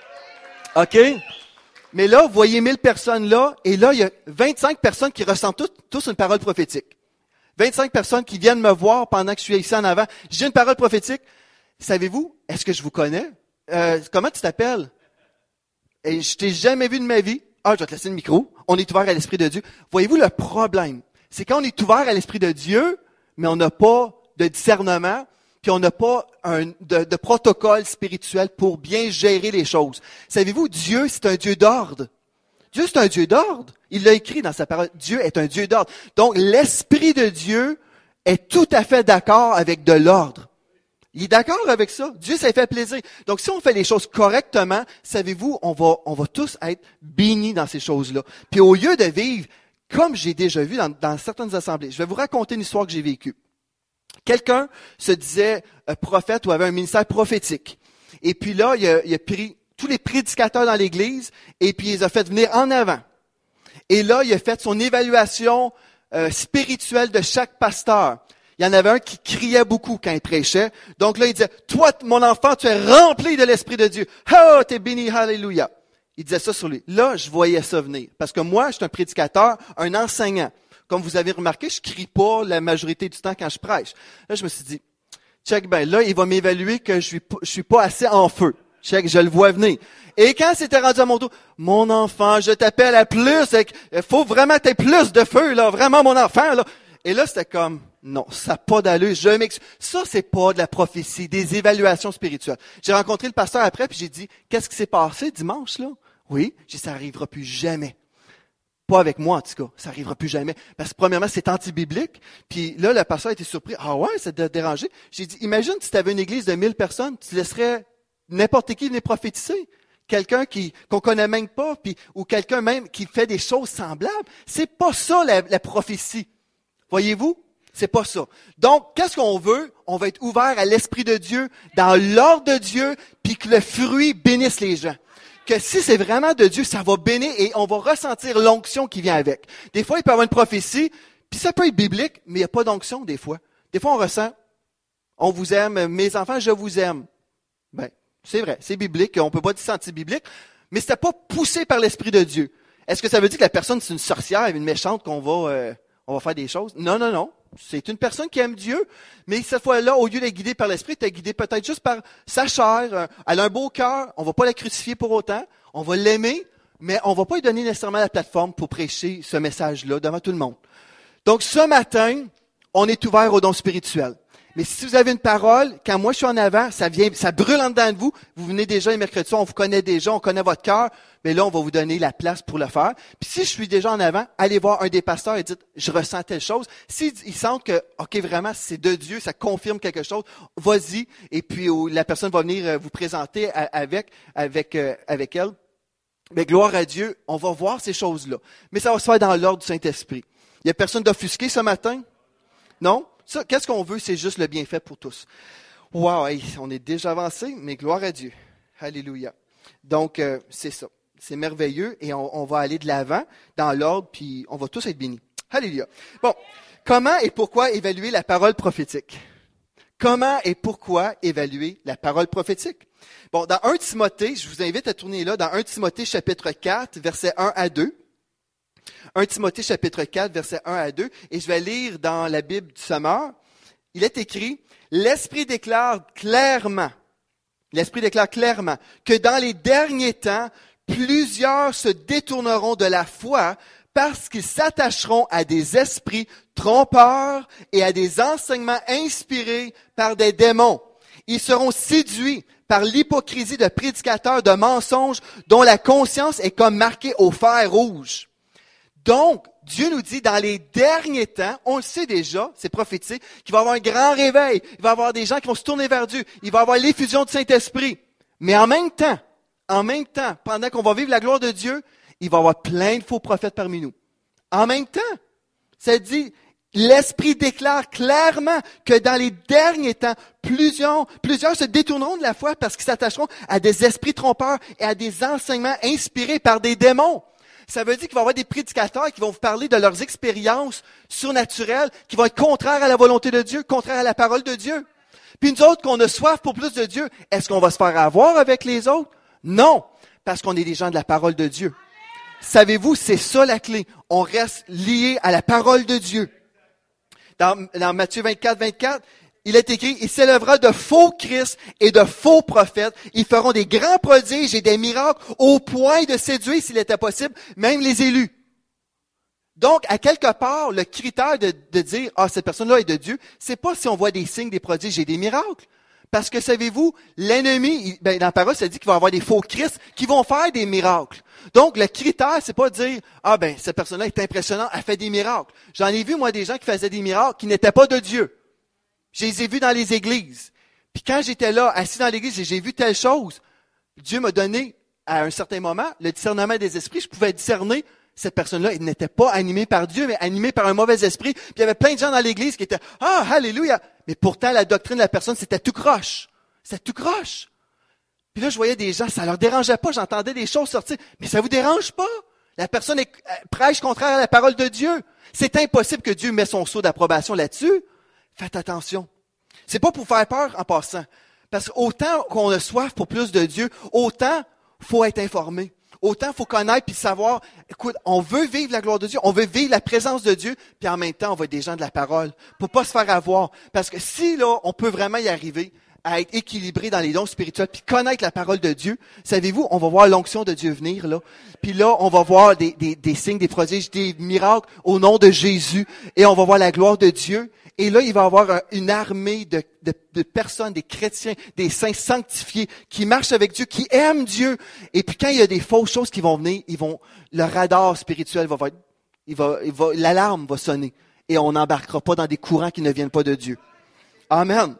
OK? Mais là, vous voyez mille personnes là, et là, il y a vingt-cinq personnes qui ressentent tout, tous une parole prophétique. vingt-cinq personnes qui viennent me voir pendant que je suis ici en avant. J'ai une parole prophétique. Savez-vous, est-ce que je vous connais? Euh, comment tu t'appelles? Et je t'ai jamais vu de ma vie. Ah, je vais te laisser le micro. On est ouvert à l'Esprit de Dieu. Voyez-vous le problème? C'est quand on est ouvert à l'Esprit de Dieu, mais on n'a pas de discernement, puis on n'a pas un, de, de protocole spirituel pour bien gérer les choses. Savez-vous, Dieu, c'est un Dieu d'ordre. Dieu, c'est un Dieu d'ordre. Il l'a écrit dans sa parole. Dieu est un Dieu d'ordre. Donc, l'Esprit de Dieu est tout à fait d'accord avec de l'ordre. Il est d'accord avec ça. Dieu, ça lui fait plaisir. Donc, si on fait les choses correctement, savez-vous, on va, on va tous être bénis dans ces choses-là. Puis, au lieu de vivre comme j'ai déjà vu dans, dans certaines assemblées, je vais vous raconter une histoire que j'ai vécue. Quelqu'un se disait euh, prophète ou avait un ministère prophétique. Et puis là, il a, il a pris tous les prédicateurs dans l'Église et puis il les a fait venir en avant. Et là, il a fait son évaluation euh, spirituelle de chaque pasteur. Il y en avait un qui criait beaucoup quand il prêchait. Donc là, il disait, toi, mon enfant, tu es rempli de l'Esprit de Dieu. Oh, t'es béni, hallelujah. Il disait ça sur lui. Là, je voyais ça venir. Parce que moi, je suis un prédicateur, un enseignant. Comme vous avez remarqué, je crie pas la majorité du temps quand je prêche. Là, je me suis dit, check ben, là, il va m'évaluer que je suis pas, je suis pas assez en feu. Check, je le vois venir. Et quand c'était rendu à mon tour, mon enfant, je t'appelle à plus, il faut vraiment que tu aies plus de feu, là, vraiment, mon enfant, là. Et là, c'était comme, non, ça n'a pas d'allure, je m'excuse. Ça, c'est pas de la prophétie, des évaluations spirituelles. J'ai rencontré le pasteur après, puis j'ai dit, qu'est-ce qui s'est passé dimanche, là? Oui, j'ai dit, ça arrivera plus jamais. Pas avec moi, en tout cas. Ça arrivera plus jamais. Parce que, premièrement, c'est anti-biblique. Puis là, le pasteur a été surpris. Ah ouais, ça t'a dérangé. J'ai dit, imagine si tu avais une église de mille personnes, tu laisserais n'importe qui venir prophétiser. Quelqu'un qui, qu'on connaît même pas, puis, ou quelqu'un même qui fait des choses semblables. C'est pas ça, la, la prophétie. Voyez-vous? C'est pas ça. Donc, qu'est-ce qu'on veut? On va être ouvert à l'Esprit de Dieu, dans l'ordre de Dieu, puis que le fruit bénisse les gens. Que si c'est vraiment de Dieu, ça va bénir et on va ressentir l'onction qui vient avec. Des fois, il peut y avoir une prophétie, puis ça peut être biblique, mais il n'y a pas d'onction des fois. Des fois, on ressent, on vous aime, mes enfants, je vous aime. Ben, c'est vrai, c'est biblique, on peut pas dire c'est anti-biblique, mais c'était pas poussé par l'Esprit de Dieu. Est-ce que ça veut dire que la personne, c'est une sorcière, une méchante, qu'on va, euh, on va faire des choses? Non, non, non. C'est une personne qui aime Dieu, mais cette fois-là, au lieu d'être guidée par l'Esprit, tu es guidée peut-être juste par sa chair. Elle a un beau cœur, on va pas la crucifier pour autant, on va l'aimer, mais on va pas lui donner nécessairement la plateforme pour prêcher ce message-là devant tout le monde. Donc, ce matin, on est ouvert aux dons spirituels. Mais si vous avez une parole, quand moi je suis en avant, ça vient, ça brûle en dedans de vous. Vous venez déjà les mercredis soirs, on vous connaît déjà, on connaît votre cœur. Mais là, on va vous donner la place pour le faire. Puis si je suis déjà en avant, allez voir un des pasteurs et dites, je ressens telle chose. S'ils sentent que, OK, vraiment, c'est de Dieu, ça confirme quelque chose, vas-y. Et puis la personne va venir vous présenter avec, avec, avec elle. Mais gloire à Dieu, on va voir ces choses-là. Mais ça va se faire dans l'ordre du Saint-Esprit. Il y a personne d'offusqué ce matin? Non? Ça, qu'est-ce qu'on veut? C'est juste le bienfait pour tous. Wow, hey, on est déjà avancé, mais gloire à Dieu. Alléluia. Donc, euh, c'est ça. C'est merveilleux et on, on va aller de l'avant dans l'ordre, puis on va tous être bénis. Alléluia. Bon, comment et pourquoi évaluer la parole prophétique? Comment et pourquoi évaluer la parole prophétique? Bon, dans Premier Timothée, je vous invite à tourner là, dans Premier Timothée chapitre quatre, versets un à deux. Premier Timothée chapitre quatre, versets un à deux, et je vais lire dans la Bible du Sommeur. Il est écrit, « L'Esprit déclare clairement, l'Esprit déclare clairement que dans les derniers temps, plusieurs se détourneront de la foi parce qu'ils s'attacheront à des esprits trompeurs et à des enseignements inspirés par des démons. Ils seront séduits par l'hypocrisie de prédicateurs de mensonges dont la conscience est comme marquée au fer rouge. » Donc, Dieu nous dit, dans les derniers temps, on le sait déjà, c'est prophétisé, qu'il va y avoir un grand réveil, il va y avoir des gens qui vont se tourner vers Dieu, il va y avoir l'effusion du Saint-Esprit. Mais en même temps, en même temps, pendant qu'on va vivre la gloire de Dieu, il va y avoir plein de faux prophètes parmi nous. En même temps, ça dit, l'Esprit déclare clairement que dans les derniers temps, plusieurs, plusieurs se détourneront de la foi parce qu'ils s'attacheront à des esprits trompeurs et à des enseignements inspirés par des démons. Ça veut dire qu'il va y avoir des prédicateurs qui vont vous parler de leurs expériences surnaturelles, qui vont être contraires à la volonté de Dieu, contraires à la parole de Dieu. Puis nous autres, qu'on a soif pour plus de Dieu, est-ce qu'on va se faire avoir avec les autres? Non, parce qu'on est des gens de la parole de Dieu. Savez-vous, c'est ça la clé. On reste lié à la parole de Dieu. Dans, dans Matthieu vingt-quatre, vingt-quatre, il est écrit, « Il s'élèvera de faux Christ et de faux prophètes. Ils feront des grands prodiges et des miracles au point de séduire, s'il était possible, même les élus. » Donc, à quelque part, le critère de, de dire, « Ah, cette personne-là est de Dieu », c'est pas si on voit des signes, des prodiges et des miracles. Parce que, savez-vous, l'ennemi, ben, dans la parole, ça dit qu'il va y avoir des faux Christ qui vont faire des miracles. Donc, le critère, c'est pas de dire, « Ah, ben, cette personne-là est impressionnante, elle fait des miracles. » J'en ai vu, moi, des gens qui faisaient des miracles qui n'étaient pas de Dieu. Je les ai vus dans les églises. Puis quand j'étais là, assis dans l'église, et j'ai vu telle chose, Dieu m'a donné, à un certain moment, le discernement des esprits. Je pouvais discerner, cette personne-là, elle n'était pas animée par Dieu, mais animée par un mauvais esprit. Puis il y avait plein de gens dans l'église qui étaient, « Ah, alléluia! » Mais pourtant, la doctrine de la personne, c'était tout croche. C'était tout croche. Puis là, je voyais des gens, ça leur dérangeait pas, j'entendais des choses sortir. Mais ça vous dérange pas? La personne est, prêche contraire à la parole de Dieu. C'est impossible que Dieu mette son sceau d'approbation là-dessus. Faites attention. C'est pas pour faire peur en passant. Parce qu'autant qu'on a soif pour plus de Dieu, autant faut être informé. Autant faut connaître puis savoir, écoute, on veut vivre la gloire de Dieu, on veut vivre la présence de Dieu, puis en même temps, on va être des gens de la parole. Pour pas se faire avoir. Parce que si, là, on peut vraiment y arriver à être équilibré dans les dons spirituels, puis connaître la parole de Dieu, savez-vous, on va voir l'onction de Dieu venir, là. Puis là, on va voir des, des, des signes, des prodiges, des miracles au nom de Jésus, et on va voir la gloire de Dieu. Et là, il va y avoir une armée de, de, de personnes, des chrétiens, des saints sanctifiés, qui marchent avec Dieu, qui aiment Dieu. Et puis quand il y a des fausses choses qui vont venir, ils vont, le radar spirituel va, être, il va, il va, l'alarme va sonner. Et on n'embarquera pas dans des courants qui ne viennent pas de Dieu. Amen.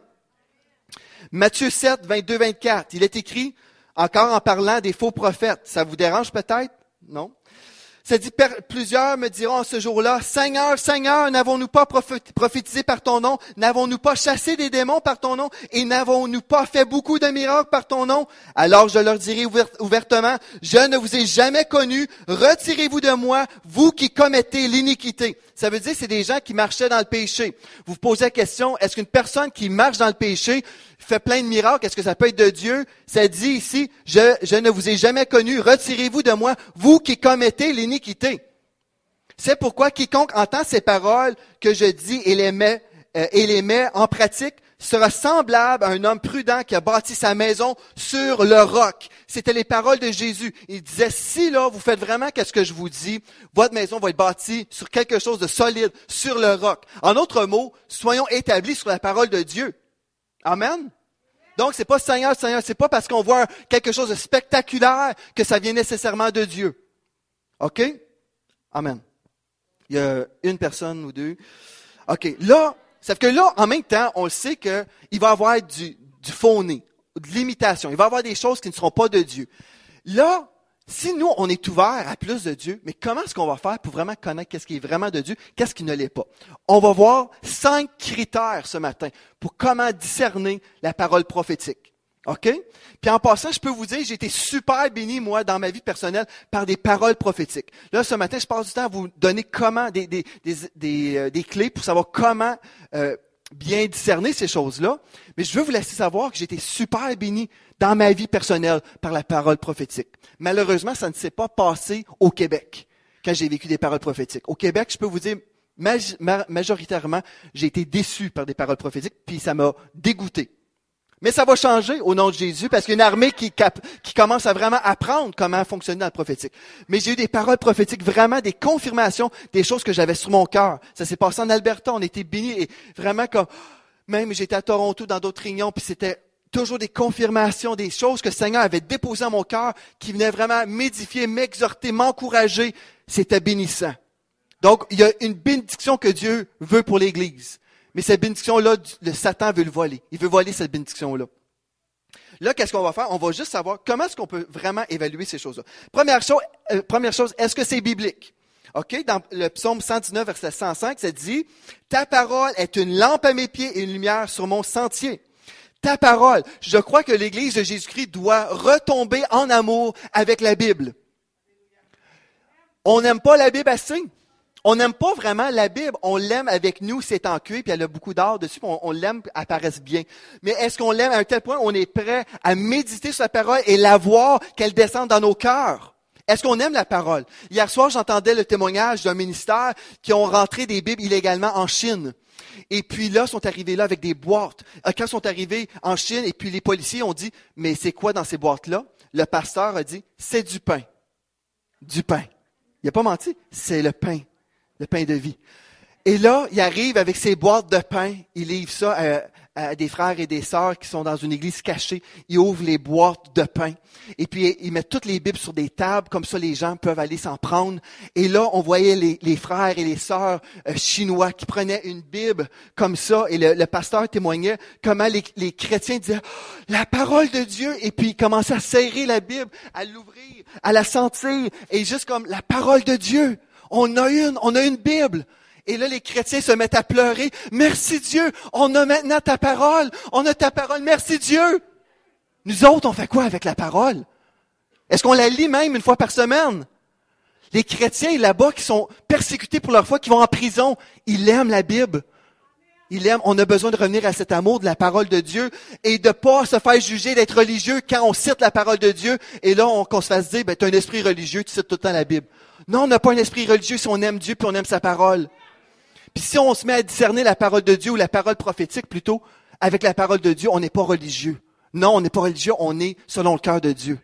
Matthieu sept, vingt-deux, vingt-quatre, il est écrit, encore en parlant des faux prophètes. Ça vous dérange peut-être? Non? Ça dit, plusieurs me diront en ce jour-là, « Seigneur, Seigneur, n'avons-nous pas prophétisé par ton nom? N'avons-nous pas chassé des démons par ton nom? Et n'avons-nous pas fait beaucoup de miracles par ton nom? » Alors je leur dirai ouvertement, « Je ne vous ai jamais connus, retirez-vous de moi, vous qui commettez l'iniquité. » Ça veut dire, c'est des gens qui marchaient dans le péché. Vous vous posez la question, est-ce qu'une personne qui marche dans le péché fait plein de miracles, est-ce que ça peut être de Dieu? Ça dit ici, je, je ne vous ai jamais connu, retirez-vous de moi, vous qui commettez l'iniquité. C'est pourquoi quiconque entend ces paroles que je dis et les met, euh, et les met en pratique sera semblable à un homme prudent qui a bâti sa maison sur le roc. C'était les paroles de Jésus. Il disait, si là, vous faites vraiment qu'est-ce que je vous dis, votre maison va être bâtie sur quelque chose de solide, sur le roc. En d'autres mots, soyons établis sur la parole de Dieu. Amen. Donc, c'est pas Seigneur, Seigneur, c'est pas parce qu'on voit quelque chose de spectaculaire que ça vient nécessairement de Dieu. OK? Amen. Il y a une personne ou deux. OK. Là, sauf que là, en même temps, on sait qu'il va y avoir du, du faux-né, de l'imitation. Il va y avoir des choses qui ne seront pas de Dieu. Là, si nous, on est ouvert à plus de Dieu, mais comment est-ce qu'on va faire pour vraiment connaître qu'est-ce qui est vraiment de Dieu, qu'est-ce qui ne l'est pas? On va voir cinq critères ce matin pour comment discerner la parole prophétique. OK? Puis en passant, je peux vous dire, j'ai été super béni, moi, dans ma vie personnelle, par des paroles prophétiques. Là, ce matin, je passe du temps à vous donner comment, des, des, des, des, euh, des clés pour savoir comment euh, bien discerner ces choses-là, mais je veux vous laisser savoir que j'ai été super béni dans ma vie personnelle par la parole prophétique. Malheureusement, ça ne s'est pas passé au Québec quand j'ai vécu des paroles prophétiques. Au Québec, je peux vous dire, maj- ma- majoritairement, j'ai été déçu par des paroles prophétiques, puis ça m'a dégoûté. Mais ça va changer au nom de Jésus, parce qu'il y a une armée qui, cap- qui commence à vraiment apprendre comment fonctionner dans le prophétique. Mais j'ai eu des paroles prophétiques, vraiment des confirmations, des choses que j'avais sur mon cœur. Ça s'est passé en Alberta, on était bénis, et vraiment comme, même j'étais à Toronto dans d'autres réunions, puis c'était toujours des confirmations, des choses que le Seigneur avait déposées dans mon cœur, qui venaient vraiment m'édifier, m'exhorter, m'encourager. C'était bénissant. Donc, il y a une bénédiction que Dieu veut pour l'Église. Mais cette bénédiction-là, le Satan veut le voler. Il veut voler cette bénédiction-là. Là, qu'est-ce qu'on va faire? On va juste savoir comment est-ce qu'on peut vraiment évaluer ces choses-là. Première chose, euh, première chose, est-ce que c'est biblique? OK? Dans le psaume cent dix-neuf, verset cent cinq, ça dit « Ta parole est une lampe à mes pieds et une lumière sur mon sentier. » Ta parole. Je crois que l'Église de Jésus-Christ doit retomber en amour avec la Bible. On n'aime pas la Bible assez. On n'aime pas vraiment la Bible, on l'aime avec nous, c'est en cuir, puis elle a beaucoup d'art dessus, puis on, on l'aime, elle paraisse bien. Mais est-ce qu'on l'aime à un tel point où on est prêt à méditer sur la parole et la voir, qu'elle descende dans nos cœurs? Est-ce qu'on aime la parole? Hier soir, j'entendais le témoignage d'un ministère qui ont rentré des Bibles illégalement en Chine. Et puis là, ils sont arrivés là avec des boîtes. Quand ils sont arrivés en Chine, et puis les policiers ont dit, mais c'est quoi dans ces boîtes-là? Le pasteur a dit, c'est du pain. Du pain. Il n'a pas menti, c'est le pain. Le pain de vie. Et là, il arrive avec ses boîtes de pain, il livre ça à, à des frères et des sœurs qui sont dans une église cachée. Il ouvre les boîtes de pain. Et puis, il met toutes les Bibles sur des tables, comme ça les gens peuvent aller s'en prendre. Et là, on voyait les, les frères et les sœurs euh, chinois qui prenaient une Bible comme ça. Et le, le pasteur témoignait comment les, les chrétiens disaient oh, « La parole de Dieu ». Et puis, ils commençaient à serrer la Bible, à l'ouvrir, à la sentir. Et juste comme « La parole de Dieu ». On a une, on a une Bible. Et là, les chrétiens se mettent à pleurer. Merci Dieu, on a maintenant ta parole. On a ta parole, merci Dieu. Nous autres, on fait quoi avec la parole? Est-ce qu'on la lit même une fois par semaine? Les chrétiens là-bas qui sont persécutés pour leur foi, qui vont en prison, ils aiment la Bible. Ils aiment, on a besoin de revenir à cet amour de la parole de Dieu et de pas se faire juger d'être religieux quand on cite la parole de Dieu. Et là, on, qu'on se fasse dire, ben, tu as un esprit religieux, tu cites tout le temps la Bible. Non, on n'a pas un esprit religieux si on aime Dieu puis on aime sa parole. Puis si on se met à discerner la parole de Dieu ou la parole prophétique plutôt, avec la parole de Dieu, on n'est pas religieux. Non, on n'est pas religieux, on est selon le cœur de Dieu.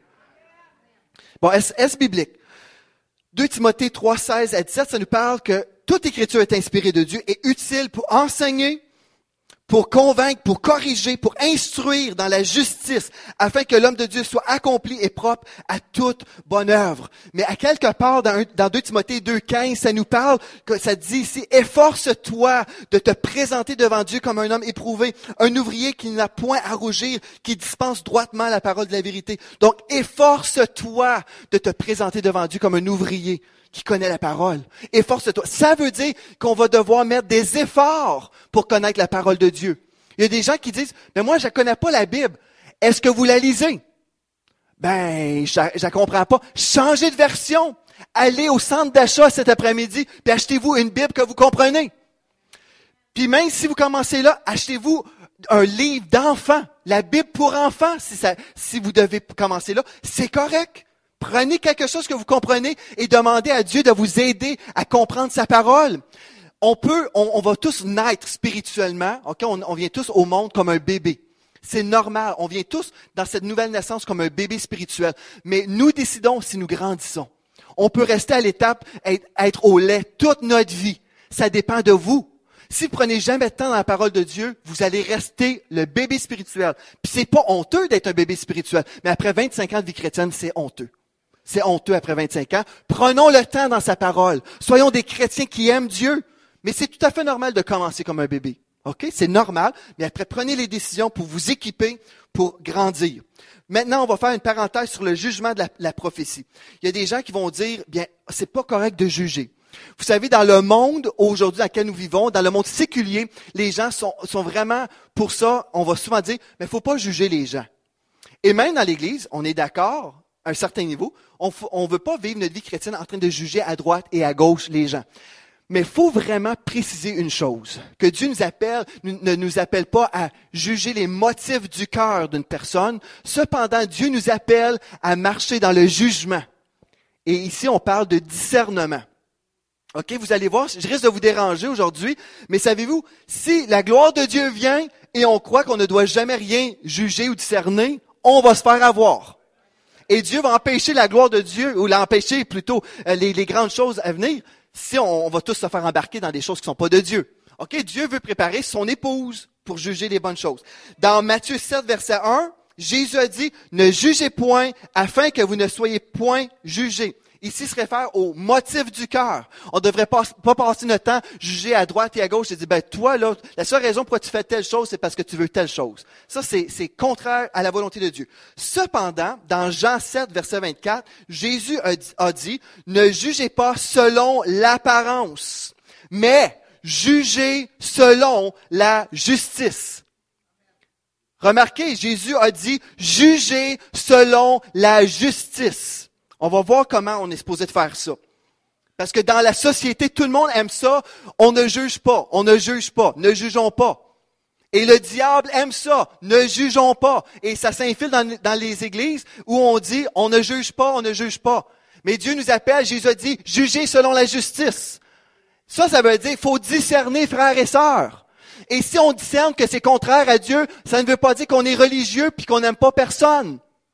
Bon, est-ce, est-ce biblique? deux Timothée trois, seize à dix-sept, ça nous parle que toute écriture est inspirée de Dieu et utile pour enseigner, pour convaincre, pour corriger, pour instruire dans la justice, afin que l'homme de Dieu soit accompli et propre à toute bonne œuvre. Mais à quelque part, dans, dans deux Timothée deux, quinze, ça nous parle, que ça dit ici, efforce-toi de te présenter devant Dieu comme un homme éprouvé, un ouvrier qui n'a point à rougir, qui dispense droitement la parole de la vérité. Donc, efforce-toi de te présenter devant Dieu comme un ouvrier qui connaît la parole. Efforce-toi. Ça veut dire qu'on va devoir mettre des efforts pour connaître la parole de Dieu. Il y a des gens qui disent, mais moi, je ne connais pas la Bible. Est-ce que vous la lisez? Ben, je ne comprends pas. Changez de version. Allez au centre d'achat cet après-midi, puis achetez-vous une Bible que vous comprenez. Puis même si vous commencez là, achetez-vous un livre d'enfant. La Bible pour enfants, si, ça, si vous devez commencer là, c'est correct. Prenez quelque chose que vous comprenez et demandez à Dieu de vous aider à comprendre sa parole. On peut, on, on va tous naître spirituellement, ok? On, on vient tous au monde comme un bébé. C'est normal. On vient tous dans cette nouvelle naissance comme un bébé spirituel. Mais nous décidons si nous grandissons. On peut rester à l'étape, être, être au lait toute notre vie. Ça dépend de vous. Si vous prenez jamais de temps dans la parole de Dieu, vous allez rester le bébé spirituel. Puis c'est pas honteux d'être un bébé spirituel. Mais après vingt-cinq ans de vie chrétienne, c'est honteux. C'est honteux après vingt-cinq ans. Prenons le temps dans sa parole. Soyons des chrétiens qui aiment Dieu. Mais c'est tout à fait normal de commencer comme un bébé. OK? C'est normal. Mais après, prenez les décisions pour vous équiper, pour grandir. Maintenant, on va faire une parenthèse sur le jugement de la, la prophétie. Il y a des gens qui vont dire, bien, c'est pas correct de juger. Vous savez, dans le monde aujourd'hui dans lequel nous vivons, dans le monde séculier, les gens sont, sont vraiment, pour ça, on va souvent dire, mais il faut pas juger les gens. Et même dans l'Église, on est d'accord, à un certain niveau, on ne veut pas vivre notre vie chrétienne en train de juger à droite et à gauche les gens. Mais il faut vraiment préciser une chose, que Dieu nous appelle, ne nous appelle pas à juger les motifs du cœur d'une personne. Cependant, Dieu nous appelle à marcher dans le jugement. Et ici, on parle de discernement. OK, vous allez voir, je risque de vous déranger aujourd'hui, mais savez-vous, si la gloire de Dieu vient et on croit qu'on ne doit jamais rien juger ou discerner, on va se faire avoir. Et Dieu va empêcher la gloire de Dieu, ou l'empêcher plutôt les, les grandes choses à venir, si on, on va tous se faire embarquer dans des choses qui ne sont pas de Dieu. OK, Dieu veut préparer son épouse pour juger les bonnes choses. Dans Matthieu sept, verset un, Jésus a dit, « Ne jugez point, afin que vous ne soyez point jugés. » Ici se réfère au motif du cœur. On ne devrait pas, pas passer notre temps juger à droite et à gauche et dire, ben toi, là, la seule raison pourquoi tu fais telle chose, c'est parce que tu veux telle chose. Ça, c'est, c'est contraire à la volonté de Dieu. Cependant, dans Jean sept, verset vingt-quatre, Jésus a dit, a dit, ne jugez pas selon l'apparence, mais jugez selon la justice. Remarquez, Jésus a dit, jugez selon la justice. On va voir comment on est supposé de faire ça. Parce que dans la société, tout le monde aime ça. On ne juge pas, on ne juge pas, ne jugeons pas. Et le diable aime ça, ne jugeons pas. Et ça s'infile dans, dans les églises où on dit, on ne juge pas, on ne juge pas. Mais Dieu nous appelle, Jésus a dit, jugez selon la justice. Ça, ça veut dire, il faut discerner frères et sœurs. Et si on discerne que c'est contraire à Dieu, ça ne veut pas dire qu'on est religieux puis qu'on n'aime pas personne.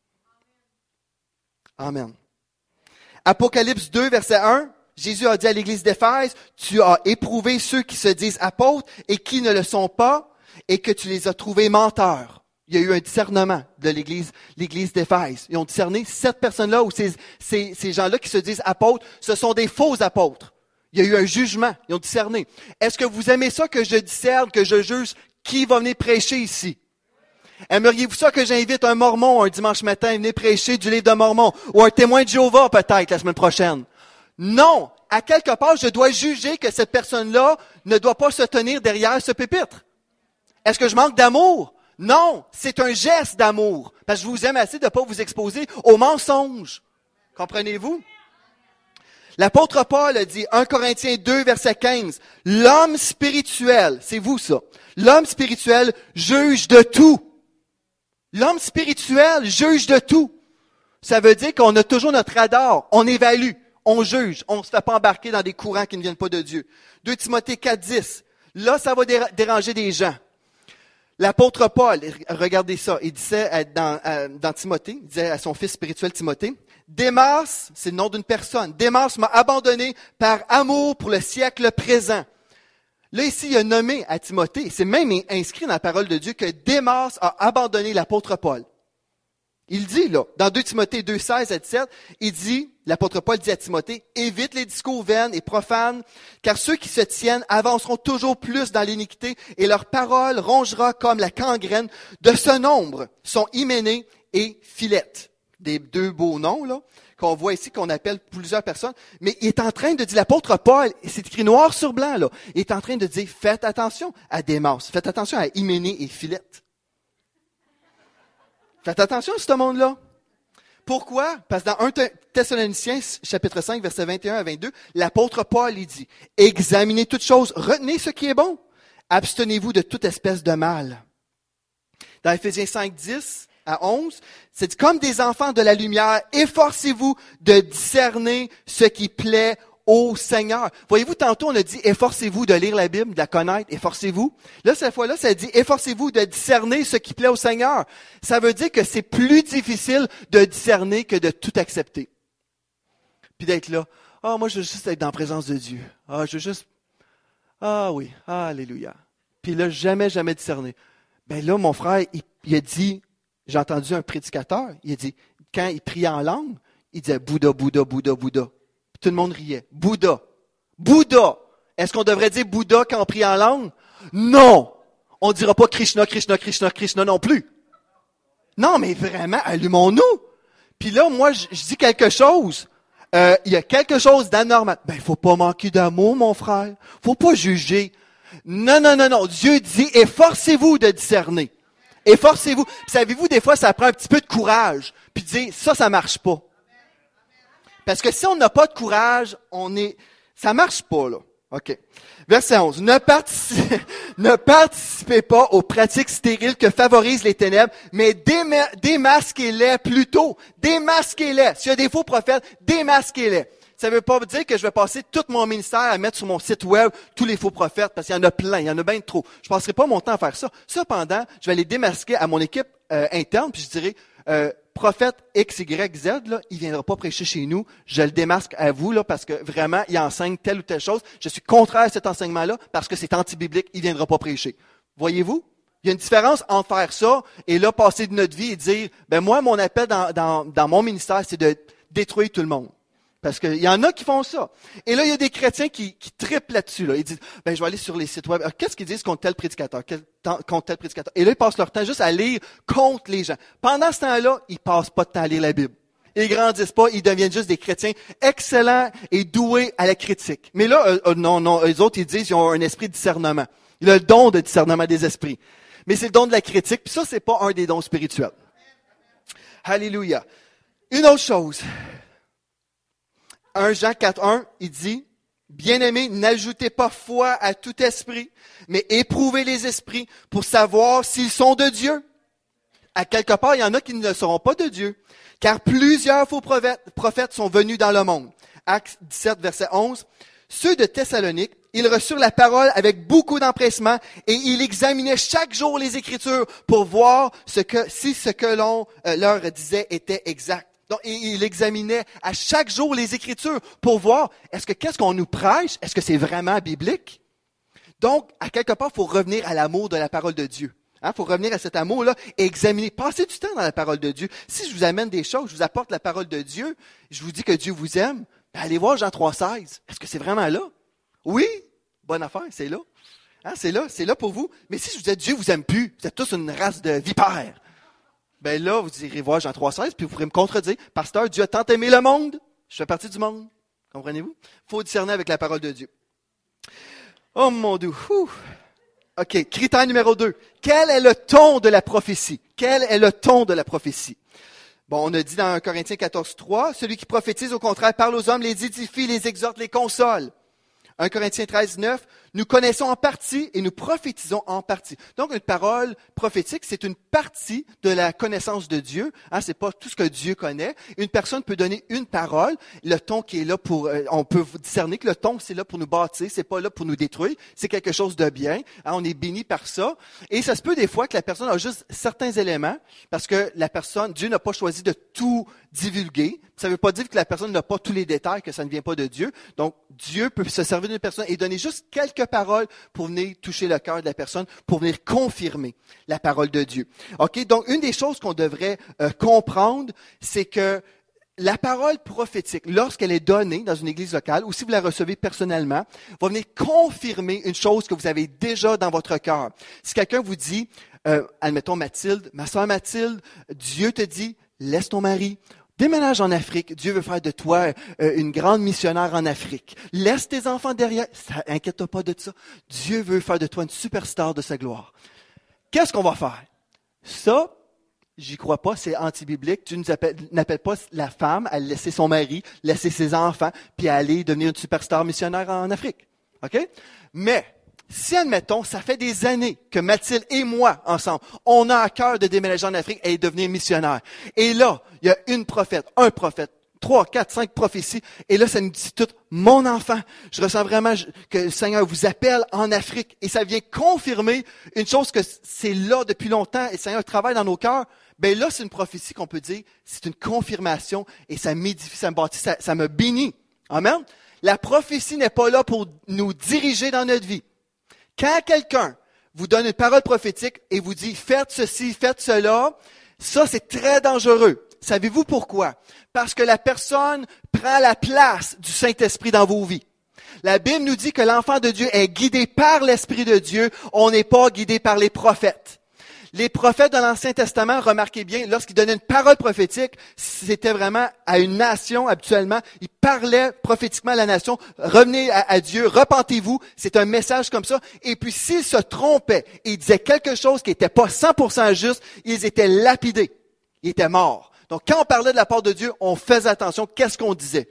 Amen. Apocalypse deux, verset un, Jésus a dit à l'église d'Éphèse, « Tu as éprouvé ceux qui se disent apôtres et qui ne le sont pas, et que tu les as trouvés menteurs. » Il y a eu un discernement de l'église, l'église d'Éphèse. Ils ont discerné cette personne-là ou ces, ces, ces gens-là qui se disent apôtres, ce sont des faux apôtres. Il y a eu un jugement, ils ont discerné. Est-ce que vous aimez ça que je discerne, que je juge qui va venir prêcher ici? Aimeriez-vous ça que j'invite un mormon un dimanche matin à venir prêcher du livre de Mormon ou un témoin de Jéhovah peut-être la semaine prochaine? Non! À quelque part, je dois juger que cette personne-là ne doit pas se tenir derrière ce pupitre. Est-ce que je manque d'amour? Non! C'est un geste d'amour. Parce que je vous aime assez de ne pas vous exposer aux mensonges. Comprenez-vous? L'apôtre Paul a dit, un Corinthiens deux, verset quinze, « L'homme spirituel, c'est vous ça, l'homme spirituel juge de tout. » L'homme spirituel juge de tout. Ça veut dire qu'on a toujours notre radar, on évalue, on juge, on ne se fait pas embarquer dans des courants qui ne viennent pas de Dieu. deux Timothée quatre, dix. Là, ça va déranger des gens. L'apôtre Paul, regardez ça, il disait dans, dans Timothée, il disait à son fils spirituel Timothée, « Démas, c'est le nom d'une personne, Démas m'a abandonné par amour pour le siècle présent. » Là, ici, il a nommé à Timothée, c'est même inscrit dans la parole de Dieu que Démas a abandonné l'apôtre Paul. Il dit, là, dans deux Timothée deux, seize à dix-sept, il dit, l'apôtre Paul dit à Timothée, « Évite les discours vains et profanes, car ceux qui se tiennent avanceront toujours plus dans l'iniquité, et leur parole rongera comme la gangrène. De ce nombre sont Hyménée et Philette. » Des deux beaux noms, là, qu'on voit ici, qu'on appelle plusieurs personnes. Mais il est en train de dire, l'apôtre Paul, c'est écrit noir sur blanc, là, il est en train de dire, faites attention à Démas, faites attention à Hyménée et Philette. Faites attention à ce monde-là. Pourquoi? Parce que dans un Thessaloniciens, chapitre cinq, versets vingt et un à vingt-deux, l'apôtre Paul, il dit, « Examinez toutes choses, retenez ce qui est bon, abstenez-vous de toute espèce de mal. » Dans Éphésiens cinq, dix à onze, c'est dit, « Comme des enfants de la lumière, efforcez-vous de discerner ce qui plaît au Seigneur. » Voyez-vous, tantôt on a dit, « Efforcez-vous de lire la Bible, de la connaître, efforcez-vous. » Là, cette fois-là, ça dit, « Efforcez-vous de discerner ce qui plaît au Seigneur. » Ça veut dire que c'est plus difficile de discerner que de tout accepter. Puis d'être là, « Ah, oh, moi, je veux juste être dans la présence de Dieu. Ah, je veux juste... Ah oui, alléluia. » Puis là, jamais, jamais discerner. Ben là, mon frère, il, il a dit, j'ai entendu un prédicateur, il a dit, quand il priait en langue, il disait, « Bouddha, Bouddha, Bouddha, Bouddha. » Tout le monde riait. Bouddha. Bouddha. Est-ce qu'on devrait dire Bouddha quand on prie en langue? Non. On ne dira pas Krishna, Krishna, Krishna, Krishna non plus. Non, mais vraiment, allumons-nous. Puis là, moi, je, je dis quelque chose. Euh, il y a quelque chose d'anormal. Ben, il faut pas manquer d'amour, mon frère. Faut pas juger. Non, non, non, non. Dieu dit, efforcez-vous de discerner. Efforcez-vous. Puis savez-vous, des fois, ça prend un petit peu de courage. Puis dire, ça, ça marche pas. Parce que si on n'a pas de courage, on est, ça marche pas, là. OK. Verset onze. Ne, partici- ne participez pas aux pratiques stériles que favorisent les ténèbres, mais déma- démasquez-les plutôt. Démasquez-les. S'il y a des faux prophètes, démasquez-les. Ça ne veut pas dire que je vais passer tout mon ministère à mettre sur mon site web tous les faux prophètes, parce qu'il y en a plein, il y en a bien trop. Je ne passerai pas mon temps à faire ça. Cependant, je vais les démasquer à mon équipe euh, interne, puis je dirais, euh, prophète X, Y, Z, là, il viendra pas prêcher chez nous. Je le démasque à vous, là, parce que vraiment, il enseigne telle ou telle chose. Je suis contraire à cet enseignement-là, parce que c'est anti-biblique, il viendra pas prêcher. Voyez-vous? Il y a une différence entre faire ça et là, passer de notre vie et dire, ben moi, mon appel dans, dans, dans mon ministère, c'est de détruire tout le monde. Parce qu'il y en a qui font ça. Et là, il y a des chrétiens qui, qui triplent là-dessus. Là. Ils disent, ben, je vais aller sur les sites web. Alors, qu'est-ce qu'ils disent contre tel prédicateur? Quel temps, contre tel prédicateur? Et là, ils passent leur temps juste à lire contre les gens. Pendant ce temps-là, ils passent pas de temps à lire la Bible. Ils grandissent pas, ils deviennent juste des chrétiens excellents et doués à la critique. Mais là, euh, euh, non, non, eux autres, ils disent qu'ils ont un esprit de discernement. Il a le don de discernement des esprits. Mais c'est le don de la critique, puis ça, c'est pas un des dons spirituels. Alléluia. Une autre chose. un Jean quatre un, il dit, « Bien-aimés, n'ajoutez pas foi à tout esprit, mais éprouvez les esprits pour savoir s'ils sont de Dieu. » À quelque part, il y en a qui ne seront pas de Dieu, car plusieurs faux prophètes sont venus dans le monde. Actes dix-sept, verset onze. « Ceux de Thessalonique, ils reçurent la parole avec beaucoup d'empressement et ils examinaient chaque jour les Écritures pour voir ce que, si ce que l'on euh, leur disait était exact. » Donc, il examinait à chaque jour les Écritures pour voir, est-ce que qu'est-ce qu'on nous prêche? Est-ce que c'est vraiment biblique? Donc, à quelque part, il faut revenir à l'amour de la parole de Dieu. Il hein, faut revenir à cet amour-là et examiner, passer du temps dans la parole de Dieu. Si je vous amène des choses, je vous apporte la parole de Dieu, je vous dis que Dieu vous aime, ben allez voir Jean trois seize. Est-ce que c'est vraiment là? Oui, bonne affaire, c'est là. Hein, c'est là, c'est là pour vous. Mais si je vous dis Dieu vous aime plus, vous êtes tous une race de vipères. Ben là, vous irez voir Jean trois seize, puis vous pourrez me contredire. Pasteur, Dieu a tant aimé le monde, je fais partie du monde. Comprenez-vous? Il faut discerner avec la parole de Dieu. Oh mon Dieu! Ouh. OK, critère numéro deux. Quel est le ton de la prophétie? Quel est le ton de la prophétie? Bon, on a dit dans un Corinthiens quatorze trois, celui qui prophétise, au contraire, parle aux hommes, les édifie, les exhorte, les console. un Corinthiens treize neuf, nous connaissons en partie et nous prophétisons en partie. Donc, une parole prophétique, c'est une partie de la connaissance de Dieu. Hein, c'est pas tout ce que Dieu connaît. Une personne peut donner une parole. Le ton qui est là pour, euh, on peut discerner que le ton, c'est là pour nous bâtir, c'est pas là pour nous détruire. C'est quelque chose de bien. Hein, on est béni par ça. Et ça se peut des fois que la personne a juste certains éléments parce que la personne, Dieu n'a pas choisi de tout divulguer. Ça ne veut pas dire que la personne n'a pas tous les détails, que ça ne vient pas de Dieu. Donc, Dieu peut se servir d'une personne et donner juste quelques paroles pour venir toucher le cœur de la personne, pour venir confirmer la parole de Dieu. OK? Donc, une des choses qu'on devrait euh, comprendre, c'est que la parole prophétique, lorsqu'elle est donnée dans une église locale, ou si vous la recevez personnellement, va venir confirmer une chose que vous avez déjà dans votre cœur. Si quelqu'un vous dit, euh, admettons Mathilde, ma sœur Mathilde, Dieu te dit, laisse ton mari, déménage en Afrique. Dieu veut faire de toi euh, une grande missionnaire en Afrique. Laisse tes enfants derrière. Ça, inquiète-toi pas de ça. Dieu veut faire de toi une superstar de sa gloire. Qu'est-ce qu'on va faire? Ça, j'y crois pas, c'est anti-biblique. Dieu nous appelle, n'appelle pas la femme à laisser son mari, laisser ses enfants, puis à aller devenir une superstar missionnaire en Afrique. OK? Mais, si, admettons, ça fait des années que Mathilde et moi, ensemble, on a à cœur de déménager en Afrique et de devenir missionnaire. Et là, il y a une prophète, un prophète, trois, quatre, cinq prophéties. Et là, ça nous dit tout, mon enfant, je ressens vraiment que le Seigneur vous appelle en Afrique. Et ça vient confirmer une chose que c'est là depuis longtemps et le Seigneur travaille dans nos cœurs. Ben là, c'est une prophétie qu'on peut dire, c'est une confirmation et ça m'édifie, ça me bâtit, ça, ça me bénit. Amen? La prophétie n'est pas là pour nous diriger dans notre vie. Quand quelqu'un vous donne une parole prophétique et vous dit « faites ceci, faites cela », ça c'est très dangereux. Savez-vous pourquoi? Parce que la personne prend la place du Saint-Esprit dans vos vies. La Bible nous dit que l'enfant de Dieu est guidé par l'Esprit de Dieu, on n'est pas guidé par les prophètes. Les prophètes de l'Ancien Testament, remarquez bien, lorsqu'ils donnaient une parole prophétique, c'était vraiment à une nation habituellement. Ils parlaient prophétiquement à la nation, revenez à, à Dieu, repentez-vous. C'est un message comme ça. Et puis s'ils se trompaient et ils disaient quelque chose qui n'était pas cent pour cent juste, ils étaient lapidés. Ils étaient morts. Donc quand on parlait de la part de Dieu, on faisait attention. Qu'est-ce qu'on disait?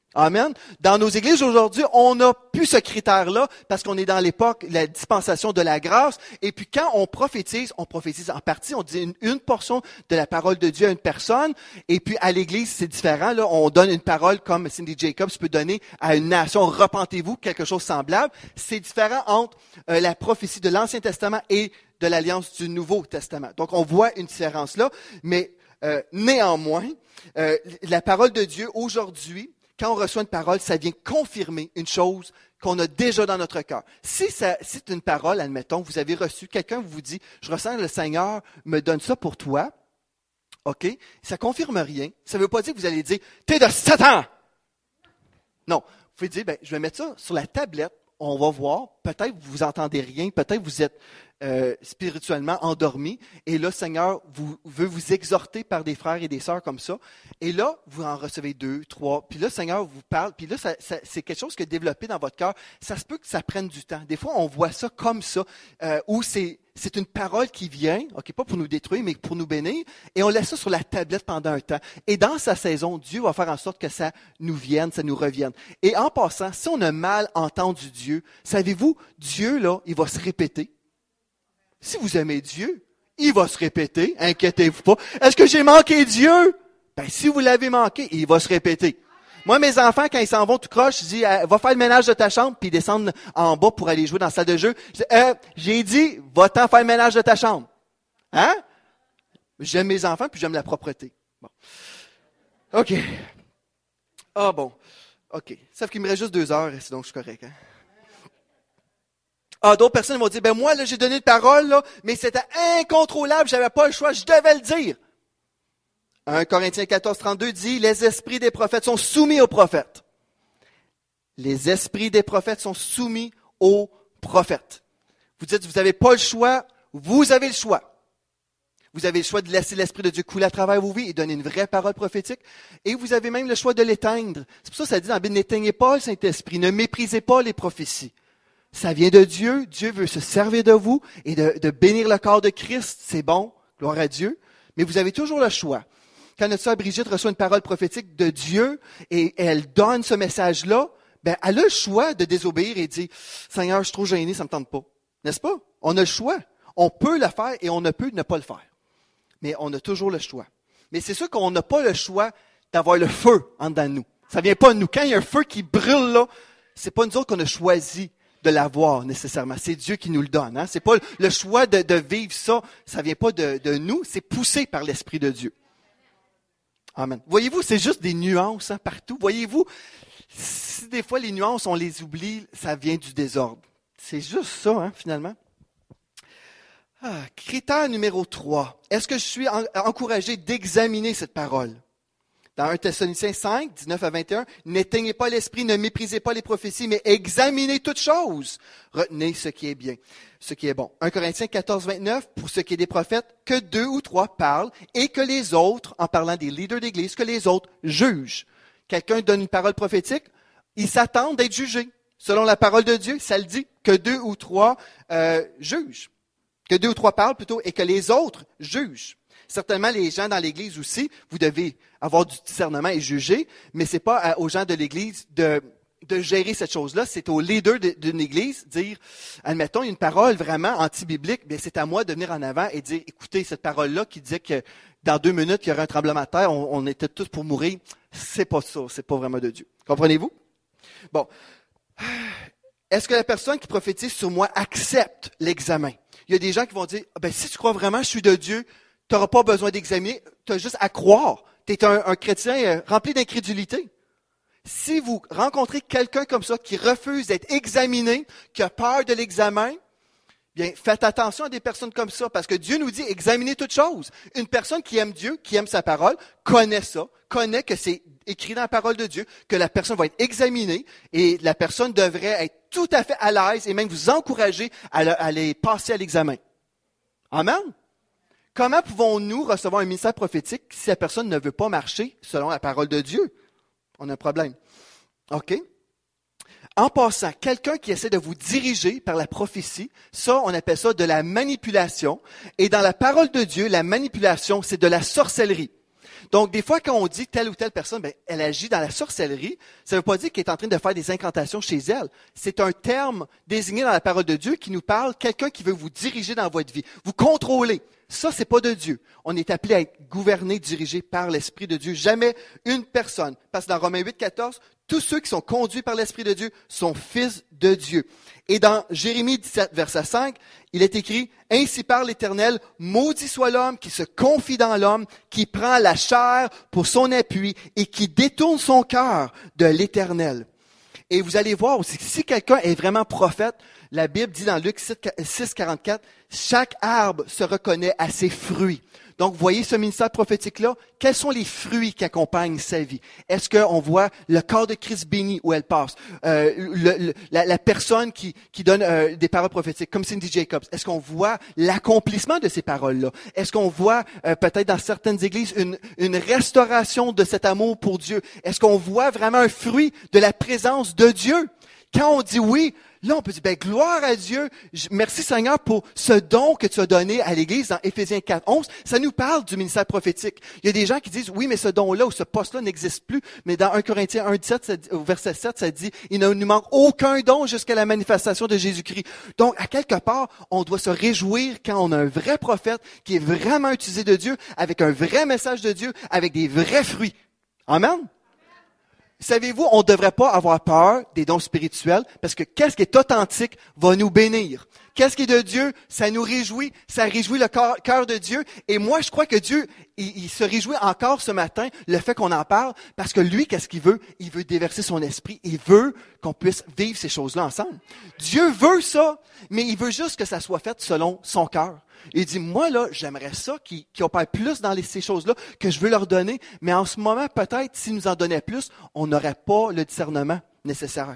Amen. Dans nos églises aujourd'hui, on n'a plus ce critère-là parce qu'on est dans l'époque, la dispensation de la grâce. Et puis quand on prophétise, on prophétise en partie, on dit une, une portion de la parole de Dieu à une personne. Et puis à l'église, c'est différent. Là, on donne une parole comme Cindy Jacobs peut donner à une nation. Repentez-vous, quelque chose de semblable. C'est différent entre euh, la prophétie de l'Ancien Testament et de l'Alliance du Nouveau Testament. Donc on voit une différence là. Mais euh, néanmoins, euh, la parole de Dieu aujourd'hui, quand on reçoit une parole, ça vient confirmer une chose qu'on a déjà dans notre cœur. Si ça, si c'est une parole, admettons, vous avez reçu, quelqu'un vous dit, je ressens que le Seigneur me donne ça pour toi, OK? Ça confirme rien. Ça ne veut pas dire que vous allez dire, t'es de Satan! Non. Vous pouvez dire, ben, je vais mettre ça sur la tablette, on va voir, peut-être vous entendez rien, peut-être vous êtes euh, spirituellement endormi, et là, Seigneur vous, veut vous exhorter par des frères et des sœurs comme ça, et là, vous en recevez deux, trois, puis là, Seigneur vous parle, puis là, ça, ça, c'est quelque chose qui est développé dans votre cœur. Ça se peut que ça prenne du temps. Des fois, on voit ça comme ça, euh, où c'est, c'est une parole qui vient, ok, pas pour nous détruire, mais pour nous bénir, et on laisse ça sur la tablette pendant un temps. Et dans sa saison, Dieu va faire en sorte que ça nous vienne, ça nous revienne. Et en passant, si on a mal entendu Dieu, savez-vous, Dieu, là, il va se répéter. Si vous aimez Dieu, il va se répéter, inquiétez-vous pas. Est-ce que j'ai manqué Dieu? Ben, si vous l'avez manqué, il va se répéter. Moi, mes enfants, quand ils s'en vont tout croche, je dis, euh, va faire le ménage de ta chambre, puis ils descendent en bas pour aller jouer dans la salle de jeu. Je dis, euh, j'ai dit, va-t'en faire le ménage de ta chambre. Hein? J'aime mes enfants, puis j'aime la propreté. Bon. OK. Ah bon. OK. Sauf qu'il me reste juste deux heures, sinon je suis correct. Hein? Ah, d'autres personnes vont dire, ben moi, là, j'ai donné une parole, là, mais c'était incontrôlable, j'avais pas le choix, je devais le dire. un Corinthiens quatorze, trente-deux dit, les esprits des prophètes sont soumis aux prophètes. Les esprits des prophètes sont soumis aux prophètes. Vous dites, vous n'avez pas le choix, vous avez le choix. Vous avez le choix de laisser l'Esprit de Dieu couler à travers vos vies et donner une vraie parole prophétique. Et vous avez même le choix de l'éteindre. C'est pour ça que ça dit dans la Bible, n'éteignez pas le Saint-Esprit, ne méprisez pas les prophéties. Ça vient de Dieu. Dieu veut se servir de vous et de, de bénir le corps de Christ. C'est bon, gloire à Dieu. Mais vous avez toujours le choix. Quand notre sœur Brigitte reçoit une parole prophétique de Dieu et elle donne ce message-là, ben, elle a le choix de désobéir et de dire, Seigneur, je suis trop gêné, ça ne me tente pas. N'est-ce pas? On a le choix. On peut le faire et on ne peut ne pas le faire. Mais on a toujours le choix. Mais c'est sûr qu'on n'a pas le choix d'avoir le feu en dedans de nous. Ça ne vient pas de nous. Quand il y a un feu qui brûle là, c'est pas nous autres qu'on a choisi de l'avoir nécessairement. C'est Dieu qui nous le donne. Hein? C'est pas le choix de, de vivre ça. Ça vient pas de, de nous. C'est poussé par l'Esprit de Dieu. Amen. Voyez-vous, c'est juste des nuances hein, partout. Voyez-vous, si des fois les nuances, on les oublie, ça vient du désordre. C'est juste ça, hein, finalement. Ah, critère numéro trois. Est-ce que je suis en, encouragé d'examiner cette parole? Dans un Thessaloniciens cinq, dix-neuf à vingt et un, n'éteignez pas l'esprit, ne méprisez pas les prophéties, mais examinez toutes choses. Retenez ce qui est bien, ce qui est bon. un Corinthiens quatorze, vingt-neuf, pour ce qui est des prophètes, que deux ou trois parlent et que les autres, en parlant des leaders d'église, que les autres jugent. Quelqu'un donne une parole prophétique, il s'attend d'être jugé. Selon la parole de Dieu, ça le dit, que deux ou trois euh, jugent. Que deux ou trois parlent plutôt et que les autres jugent. Certainement, les gens dans l'Église aussi, vous devez avoir du discernement et juger, mais c'est pas à, aux gens de l'Église de, de gérer cette chose-là. C'est aux leaders de, d'une Église dire, admettons, il y a une parole vraiment anti-biblique, bien c'est à moi de venir en avant et dire, écoutez, cette parole-là qui disait que dans deux minutes, il y aurait un tremblement de terre, on, on était tous pour mourir, c'est pas ça, c'est pas vraiment de Dieu. Comprenez-vous? Bon. Est-ce que la personne qui prophétise sur moi accepte l'examen? Il y a des gens qui vont dire, ben, si tu crois vraiment que je suis de Dieu, tu n'auras pas besoin d'examiner, tu as juste à croire. Tu es un, un chrétien rempli d'incrédulité. Si vous rencontrez quelqu'un comme ça qui refuse d'être examiné, qui a peur de l'examen, bien, faites attention à des personnes comme ça, parce que Dieu nous dit examinez toutes choses. Une personne qui aime Dieu, qui aime sa parole, connaît ça, connaît que c'est écrit dans la parole de Dieu, que la personne va être examinée et la personne devrait être tout à fait à l'aise et même vous encourager à, le, à aller passer à l'examen. Amen? Comment pouvons-nous recevoir un ministère prophétique si la personne ne veut pas marcher selon la parole de Dieu? On a un problème. OK? En passant, quelqu'un qui essaie de vous diriger par la prophétie, ça, on appelle ça de la manipulation. Et dans la parole de Dieu, la manipulation, c'est de la sorcellerie. Donc, des fois, quand on dit telle ou telle personne, ben, elle agit dans la sorcellerie, ça ne veut pas dire qu'elle est en train de faire des incantations chez elle. C'est un terme désigné dans la parole de Dieu qui nous parle quelqu'un qui veut vous diriger dans votre vie, vous contrôler. Ça, c'est pas de Dieu. On est appelé à être gouverné, dirigé par l'Esprit de Dieu. Jamais une personne. Parce que dans Romains huit, quatorze, tous ceux qui sont conduits par l'Esprit de Dieu sont fils de Dieu. Et dans Jérémie dix-sept, verset cinq, il est écrit, « Ainsi parle l'Éternel, maudit soit l'homme qui se confie dans l'homme, qui prend la chair pour son appui et qui détourne son cœur de l'Éternel. » Et vous allez voir aussi, si quelqu'un est vraiment prophète, la Bible dit dans Luc six, quarante-quatre, « Chaque arbre se reconnaît à ses fruits. » Donc, vous voyez ce ministère prophétique-là, quels sont les fruits qui accompagnent sa vie? Est-ce qu'on voit le corps de Christ béni où elle passe? Euh, le, le, la, la personne qui, qui donne euh, des paroles prophétiques, comme Cindy Jacobs, est-ce qu'on voit l'accomplissement de ces paroles-là? Est-ce qu'on voit euh, peut-être dans certaines églises une, une restauration de cet amour pour Dieu? Est-ce qu'on voit vraiment un fruit de la présence de Dieu? Quand on dit oui, là, on peut dire, ben, gloire à Dieu. Merci Seigneur pour ce don que tu as donné à l'Église dans Éphésiens quatre, onze. Ça nous parle du ministère prophétique. Il y a des gens qui disent, oui, mais ce don-là ou ce poste-là n'existe plus. Mais dans un Corinthiens un, dix-sept, au verset sept, ça dit, il ne nous manque aucun don jusqu'à la manifestation de Jésus-Christ. Donc, à quelque part, on doit se réjouir quand on a un vrai prophète qui est vraiment utilisé de Dieu, avec un vrai message de Dieu, avec des vrais fruits. Amen? Savez-vous, on ne devrait pas avoir peur des dons spirituels parce que qu'est-ce qui est authentique va nous bénir. Qu'est-ce qui est de Dieu, ça nous réjouit, ça réjouit le cœur de Dieu. Et moi, je crois que Dieu, il, il se réjouit encore ce matin, le fait qu'on en parle, parce que lui, qu'est-ce qu'il veut? Il veut déverser son esprit. Il veut qu'on puisse vivre ces choses-là ensemble. Dieu veut ça, mais il veut juste que ça soit fait selon son cœur. Il dit, moi, là, j'aimerais ça qu'ils, qu'ils opèrent plus dans les, ces choses-là que je veux leur donner, mais en ce moment, peut-être, s'ils nous en donnaient plus, on n'aurait pas le discernement nécessaire.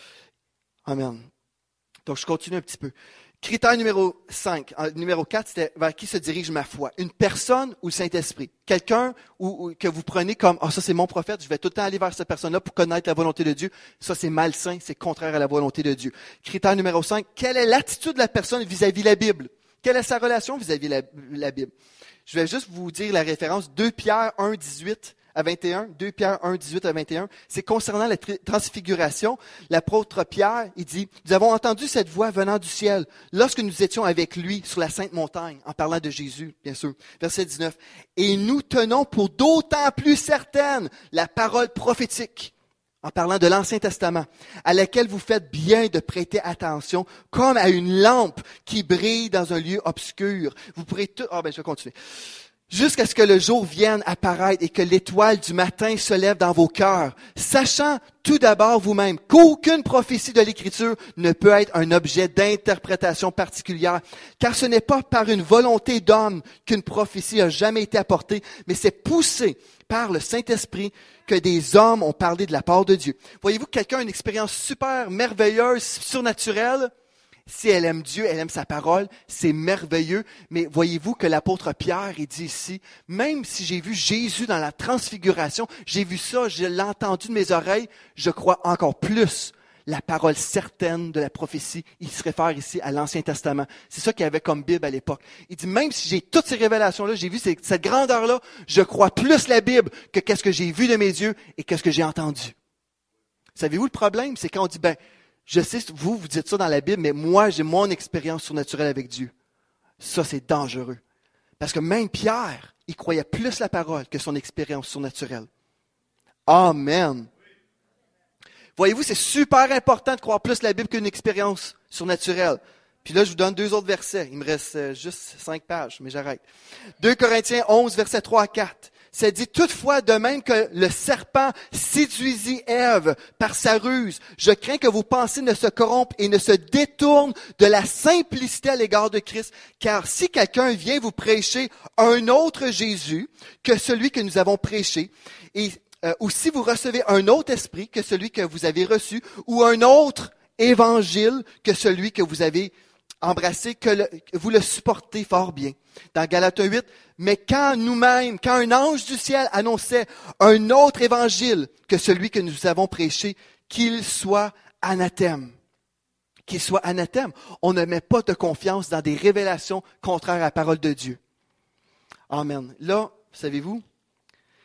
Amen. Donc, je continue un petit peu. Critère numéro cinq, numéro quatre, c'était vers qui se dirige ma foi? Une personne ou le Saint-Esprit? Quelqu'un ou, ou, que vous prenez comme, ah, oh, ça c'est mon prophète, je vais tout le temps aller vers cette personne-là pour connaître la volonté de Dieu. Ça c'est malsain, c'est contraire à la volonté de Dieu. Critère numéro cinq, quelle est l'attitude de la personne vis-à-vis de la Bible? Quelle est sa relation vis-à-vis de la, la Bible? Je vais juste vous dire la référence, deux Pierre un, dix-huit à vingt et un, deux Pierre un, dix-huit à vingt et un. C'est concernant la transfiguration. L'apôtre Pierre, il dit, « Nous avons entendu cette voix venant du ciel lorsque nous étions avec lui sur la sainte montagne, en parlant de Jésus, bien sûr. » Verset dix-neuf. « Et nous tenons pour d'autant plus certaine la parole prophétique. » En parlant de l'Ancien Testament, à laquelle vous faites bien de prêter attention, comme à une lampe qui brille dans un lieu obscur. Vous pourrez tout... Ah ben, je vais continuer. Jusqu'à ce que le jour vienne apparaître et que l'étoile du matin se lève dans vos cœurs, sachant tout d'abord vous-même qu'aucune prophétie de l'Écriture ne peut être un objet d'interprétation particulière, car ce n'est pas par une volonté d'homme qu'une prophétie a jamais été apportée, mais c'est poussé par le Saint-Esprit que des hommes ont parlé de la part de Dieu. Voyez-vous, quelqu'un a une expérience super merveilleuse, surnaturelle. Si elle aime Dieu, elle aime sa parole, c'est merveilleux. Mais voyez-vous que l'apôtre Pierre, il dit ici, même si j'ai vu Jésus dans la transfiguration, j'ai vu ça, je l'ai entendu de mes oreilles, je crois encore plus la parole certaine de la prophétie. Il se réfère ici à l'Ancien Testament. C'est ça qu'il y avait comme Bible à l'époque. Il dit, même si j'ai toutes ces révélations-là, j'ai vu cette grandeur-là, je crois plus la Bible que qu'est-ce que j'ai vu de mes yeux et qu'est-ce que j'ai entendu. Savez-vous le problème? C'est quand on dit, ben, je sais, vous, vous dites ça dans la Bible, mais moi, j'ai mon expérience surnaturelle avec Dieu. Ça, c'est dangereux. Parce que même Pierre, il croyait plus la parole que son expérience surnaturelle. Amen. Voyez-vous, c'est super important de croire plus la Bible qu'une expérience surnaturelle. Puis là, je vous donne deux autres versets. Il me reste juste cinq pages, mais j'arrête. deux Corinthiens onze, versets trois à quatre. Ça dit, toutefois, de même que le serpent séduisit Ève par sa ruse, je crains que vos pensées ne se corrompent et ne se détournent de la simplicité à l'égard de Christ. Car si quelqu'un vient vous prêcher un autre Jésus que celui que nous avons prêché, et, euh, ou si vous recevez un autre esprit que celui que vous avez reçu, ou un autre évangile que celui que vous avez embrassé, que, le, que vous le supportez fort bien. Dans Galates huit, mais quand nous-mêmes, quand un ange du ciel annonçait un autre évangile que celui que nous avons prêché, qu'il soit anathème. Qu'il soit anathème. On ne met pas de confiance dans des révélations contraires à la parole de Dieu. Amen. Là, savez-vous,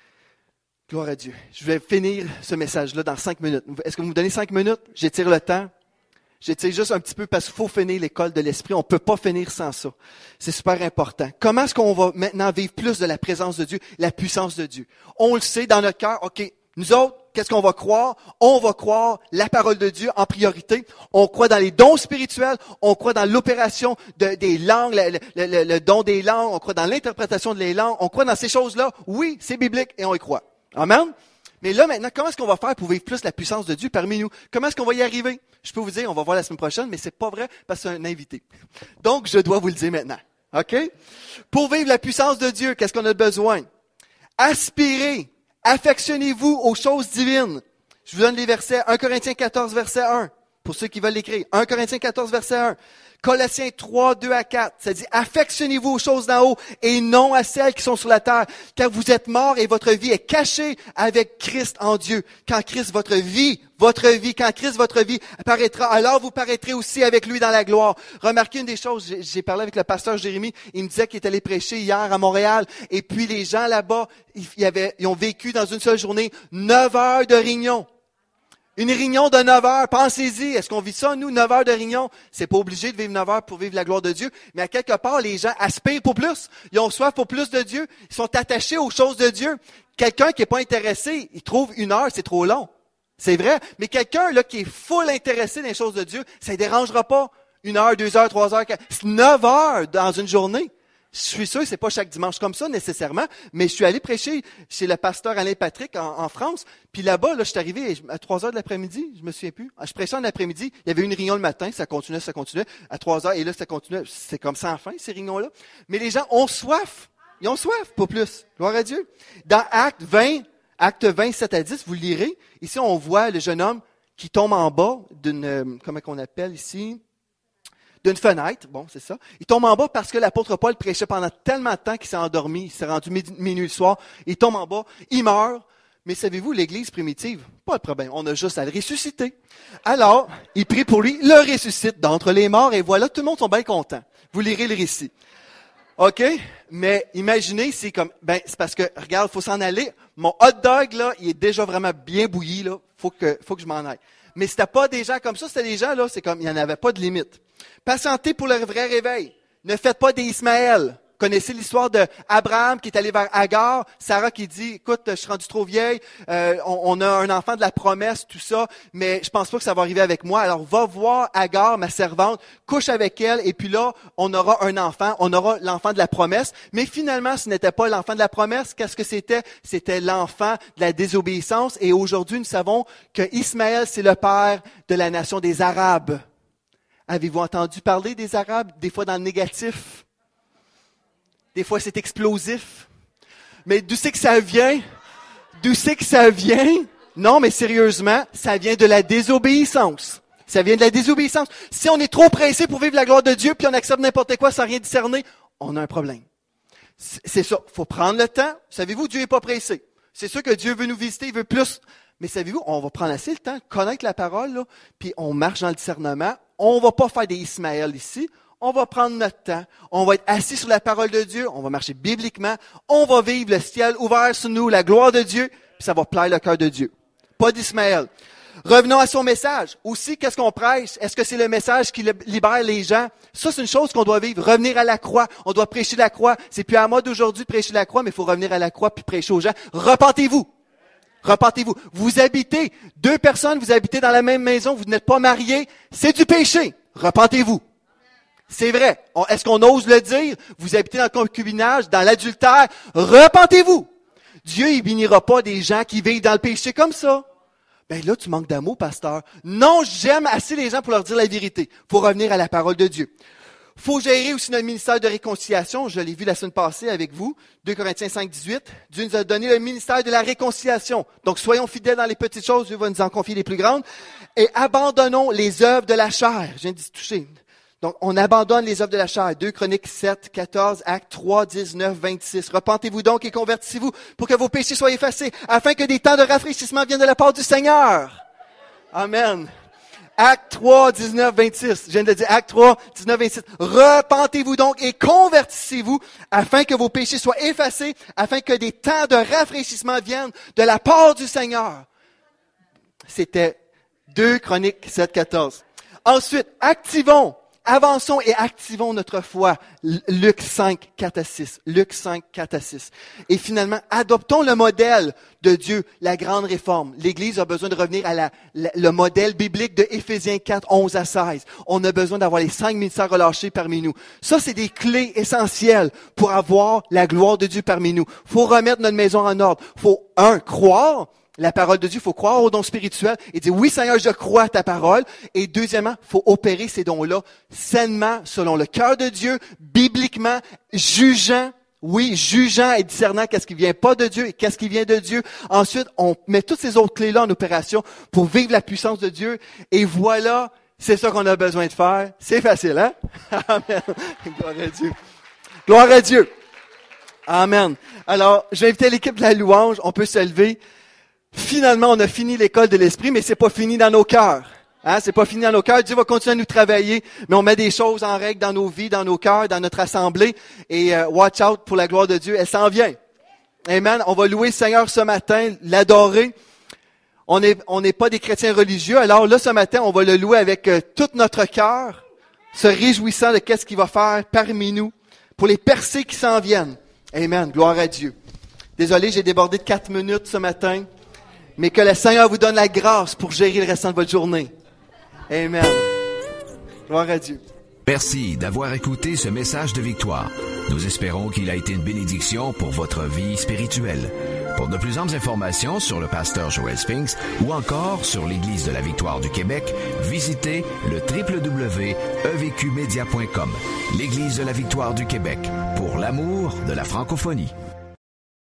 Gloire à Dieu. Je vais finir ce message-là dans cinq minutes. Est-ce que vous me donnez cinq minutes? J'étire le temps. J'étire juste un petit peu parce qu'il faut finir l'école de l'Esprit. On ne peut pas finir sans ça. C'est super important. Comment est-ce qu'on va maintenant vivre plus de la présence de Dieu, la puissance de Dieu? On le sait dans notre cœur. OK, nous autres, qu'est-ce qu'on va croire? On va croire la parole de Dieu en priorité. On croit dans les dons spirituels. On croit dans l'opération de, des langues, le, le, le, le don des langues. On croit dans l'interprétation des langues. On croit dans ces choses-là. Oui, c'est biblique et on y croit. Amen? Mais là, maintenant, comment est-ce qu'on va faire pour vivre plus la puissance de Dieu parmi nous? Comment est-ce qu'on va y arriver? Je peux vous dire, on va voir la semaine prochaine, mais c'est pas vrai parce que c'est un invité. Donc, je dois vous le dire maintenant. OK? Pour vivre la puissance de Dieu, qu'est-ce qu'on a besoin? Aspirez, affectionnez-vous aux choses divines. Je vous donne les versets, un Corinthiens quatorze, verset un, pour ceux qui veulent l'écrire. un Corinthiens quatorze, verset un. Colossiens trois, deux à quatre, ça dit « Affectionnez-vous aux choses d'en haut et non à celles qui sont sur la terre, car vous êtes morts et votre vie est cachée avec Christ en Dieu. Quand Christ, votre vie, votre vie, quand Christ, votre vie apparaîtra, alors vous paraîtrez aussi avec lui dans la gloire. » Remarquez une des choses, j'ai, j'ai parlé avec le pasteur Jérémie, il me disait qu'il est allé prêcher hier à Montréal, et puis les gens là-bas, ils, ils, avaient, ils ont vécu dans une seule journée neuf heures de réunion. Une réunion de neuf heures, pensez-y, est-ce qu'on vit ça, nous, neuf heures de réunion? C'est pas obligé de vivre neuf heures pour vivre la gloire de Dieu, mais à quelque part, les gens aspirent pour plus. Ils ont soif pour plus de Dieu. Ils sont attachés aux choses de Dieu. Quelqu'un qui est pas intéressé, il trouve une heure, c'est trop long. C'est vrai. Mais quelqu'un, là, qui est full intéressé dans les choses de Dieu, ça ne dérangera pas. Une heure, deux heures, trois heures, quatre, neuf heures dans une journée. Je suis sûr que c'est pas chaque dimanche comme ça nécessairement, mais je suis allé prêcher chez le pasteur Alain Patrick en, en France. Puis là-bas, là, je suis arrivé à trois heures de l'après-midi, je me souviens plus. Je prêchais en après-midi, il y avait une réunion le matin, ça continuait, ça continuait, à trois heures, et là, ça continuait. C'est comme sans fin, ces réunions-là. Mais les gens ont soif. Ils ont soif, pas plus. Gloire à Dieu. Dans Acte vingt, Acte vingt, sept à dix, vous le lirez. Ici, on voit le jeune homme qui tombe en bas d'une, comment qu'on appelle ici? D'une fenêtre, bon, c'est ça. Il tombe en bas parce que l'apôtre Paul prêchait pendant tellement de temps qu'il s'est endormi, il s'est rendu minuit le soir, il tombe en bas, il meurt. Mais savez-vous, l'Église primitive, pas de problème, on a juste à le ressusciter. Alors, il prie pour lui, le ressuscite d'entre les morts, et voilà, tout le monde sont bien contents. Vous lirez le récit. OK? Mais imaginez, c'est comme, ben, c'est parce que, regarde, il faut s'en aller. Mon hot dog, là, il est déjà vraiment bien bouilli, là. Faut que, faut que je m'en aille. Mais c'était pas des gens comme ça, c'était des gens, là, c'est comme, il n'y en avait pas de limite. Patientez pour le vrai réveil. Ne faites pas des Ismaël. Connaissez l'histoire d'Abraham qui est allé vers Agar, Sarah qui dit, écoute, je suis rendu trop vieille, euh, on, on a un enfant de la promesse, tout ça, mais je pense pas que ça va arriver avec moi. Alors va voir Agar, ma servante, couche avec elle, et puis là, on aura un enfant, on aura l'enfant de la promesse. Mais finalement, ce n'était pas l'enfant de la promesse. Qu'est-ce que c'était? C'était l'enfant de la désobéissance. Et aujourd'hui, nous savons que Ismaël, c'est le père de la nation des Arabes. Avez-vous entendu parler des Arabes, des fois dans le négatif? Des fois, c'est explosif. Mais d'où c'est que ça vient? D'où c'est que ça vient? Non, mais sérieusement, ça vient de la désobéissance. Ça vient de la désobéissance. Si on est trop pressé pour vivre la gloire de Dieu, puis on accepte n'importe quoi sans rien discerner, on a un problème. C'est ça. Il faut prendre le temps. Savez-vous, Dieu n'est pas pressé. C'est sûr que Dieu veut nous visiter, il veut plus. Mais savez-vous, on va prendre assez le temps de connaître la parole, là, puis on marche dans le discernement. On va pas faire des Ismaël ici. On va prendre notre temps. On va être assis sur la parole de Dieu. On va marcher bibliquement. On va vivre le ciel ouvert sur nous, la gloire de Dieu, puis ça va plaire le cœur de Dieu. Pas d'Ismaël. Revenons à son message. Aussi, qu'est-ce qu'on prêche? Est-ce que c'est le message qui libère les gens? Ça, c'est une chose qu'on doit vivre. Revenir à la croix. On doit prêcher la croix. C'est plus à moi d'aujourd'hui de prêcher la croix, mais il faut revenir à la croix puis prêcher aux gens. Repentez-vous. Repentez-vous. Vous habitez, deux personnes, vous habitez dans la même maison, vous n'êtes pas mariés. C'est du péché. Repentez-vous. C'est vrai. On, est-ce qu'on ose le dire? Vous habitez dans le concubinage, dans l'adultère. Repentez-vous. Dieu, il bénira pas des gens qui vivent dans le péché comme ça. Ben là, tu manques d'amour, pasteur. Non, j'aime assez les gens pour leur dire la vérité. Faut revenir à la parole de Dieu. Faut gérer aussi notre ministère de réconciliation. Je l'ai vu la semaine passée avec vous. deux Corinthiens cinq, dix-huit. Dieu nous a donné le ministère de la réconciliation. Donc, soyons fidèles dans les petites choses. Dieu va nous en confier les plus grandes. Et abandonnons les œuvres de la chair. Je viens d'y toucher. Donc, on abandonne les œuvres de la chair. deux Chroniques sept, quatorze, Actes trois, dix-neuf, vingt-six. Repentez-vous donc et convertissez-vous pour que vos péchés soient effacés, afin que des temps de rafraîchissement viennent de la part du Seigneur. Amen. Acte trois, dix-neuf, vingt-six. Je viens de dire Acte trois, dix-neuf, vingt-six. Repentez-vous donc et convertissez-vous afin que vos péchés soient effacés, afin que des temps de rafraîchissement viennent de la part du Seigneur. C'était deux Chroniques sept, quatorze. Ensuite, activons, avançons et activons notre foi. Luc cinq, quatre à six. Luc cinq, quatre à six. Et finalement, adoptons le modèle de Dieu, la grande réforme. L'Église a besoin de revenir à la, la, le modèle biblique de Éphésiens quatre, onze à seize. On a besoin d'avoir les cinq ministères relâchés parmi nous. Ça, c'est des clés essentielles pour avoir la gloire de Dieu parmi nous. Faut remettre notre maison en ordre. Faut, un, croire la parole de Dieu, il faut croire aux dons spirituels et dire, oui Seigneur, je crois à ta parole. Et deuxièmement, il faut opérer ces dons-là sainement, selon le cœur de Dieu, bibliquement, jugeant, oui, jugeant et discernant qu'est-ce qui vient pas de Dieu et qu'est-ce qui vient de Dieu. Ensuite, on met toutes ces autres clés-là en opération pour vivre la puissance de Dieu. Et voilà, c'est ça qu'on a besoin de faire. C'est facile, hein? Amen. Gloire à Dieu. Gloire à Dieu. Amen. Alors, je vais inviter l'équipe de la louange. On peut se lever. Finalement, on a fini l'école de l'esprit, mais c'est pas fini dans nos cœurs. Hein, c'est pas fini dans nos cœurs. Dieu va continuer à nous travailler, mais on met des choses en règle dans nos vies, dans nos cœurs, dans notre assemblée. Et euh, watch out pour la gloire de Dieu, elle s'en vient. Amen. On va louer le Seigneur ce matin, l'adorer. On n'est on n'est pas des chrétiens religieux. Alors là, ce matin, on va le louer avec euh, tout notre cœur, se réjouissant de qu'est-ce qu'il va faire parmi nous pour les percées qui s'en viennent. Amen. Gloire à Dieu. Désolé, j'ai débordé de quatre minutes ce matin. Mais que le Seigneur vous donne la grâce pour gérer le restant de votre journée. Amen. Gloire à Dieu. Merci d'avoir écouté ce message de victoire. Nous espérons qu'il a été une bénédiction pour votre vie spirituelle. Pour de plus amples informations sur le pasteur Joel Spinks ou encore sur l'Église de la Victoire du Québec, visitez le w w w point e v q media point com. L'Église de la Victoire du Québec, pour l'amour de la francophonie.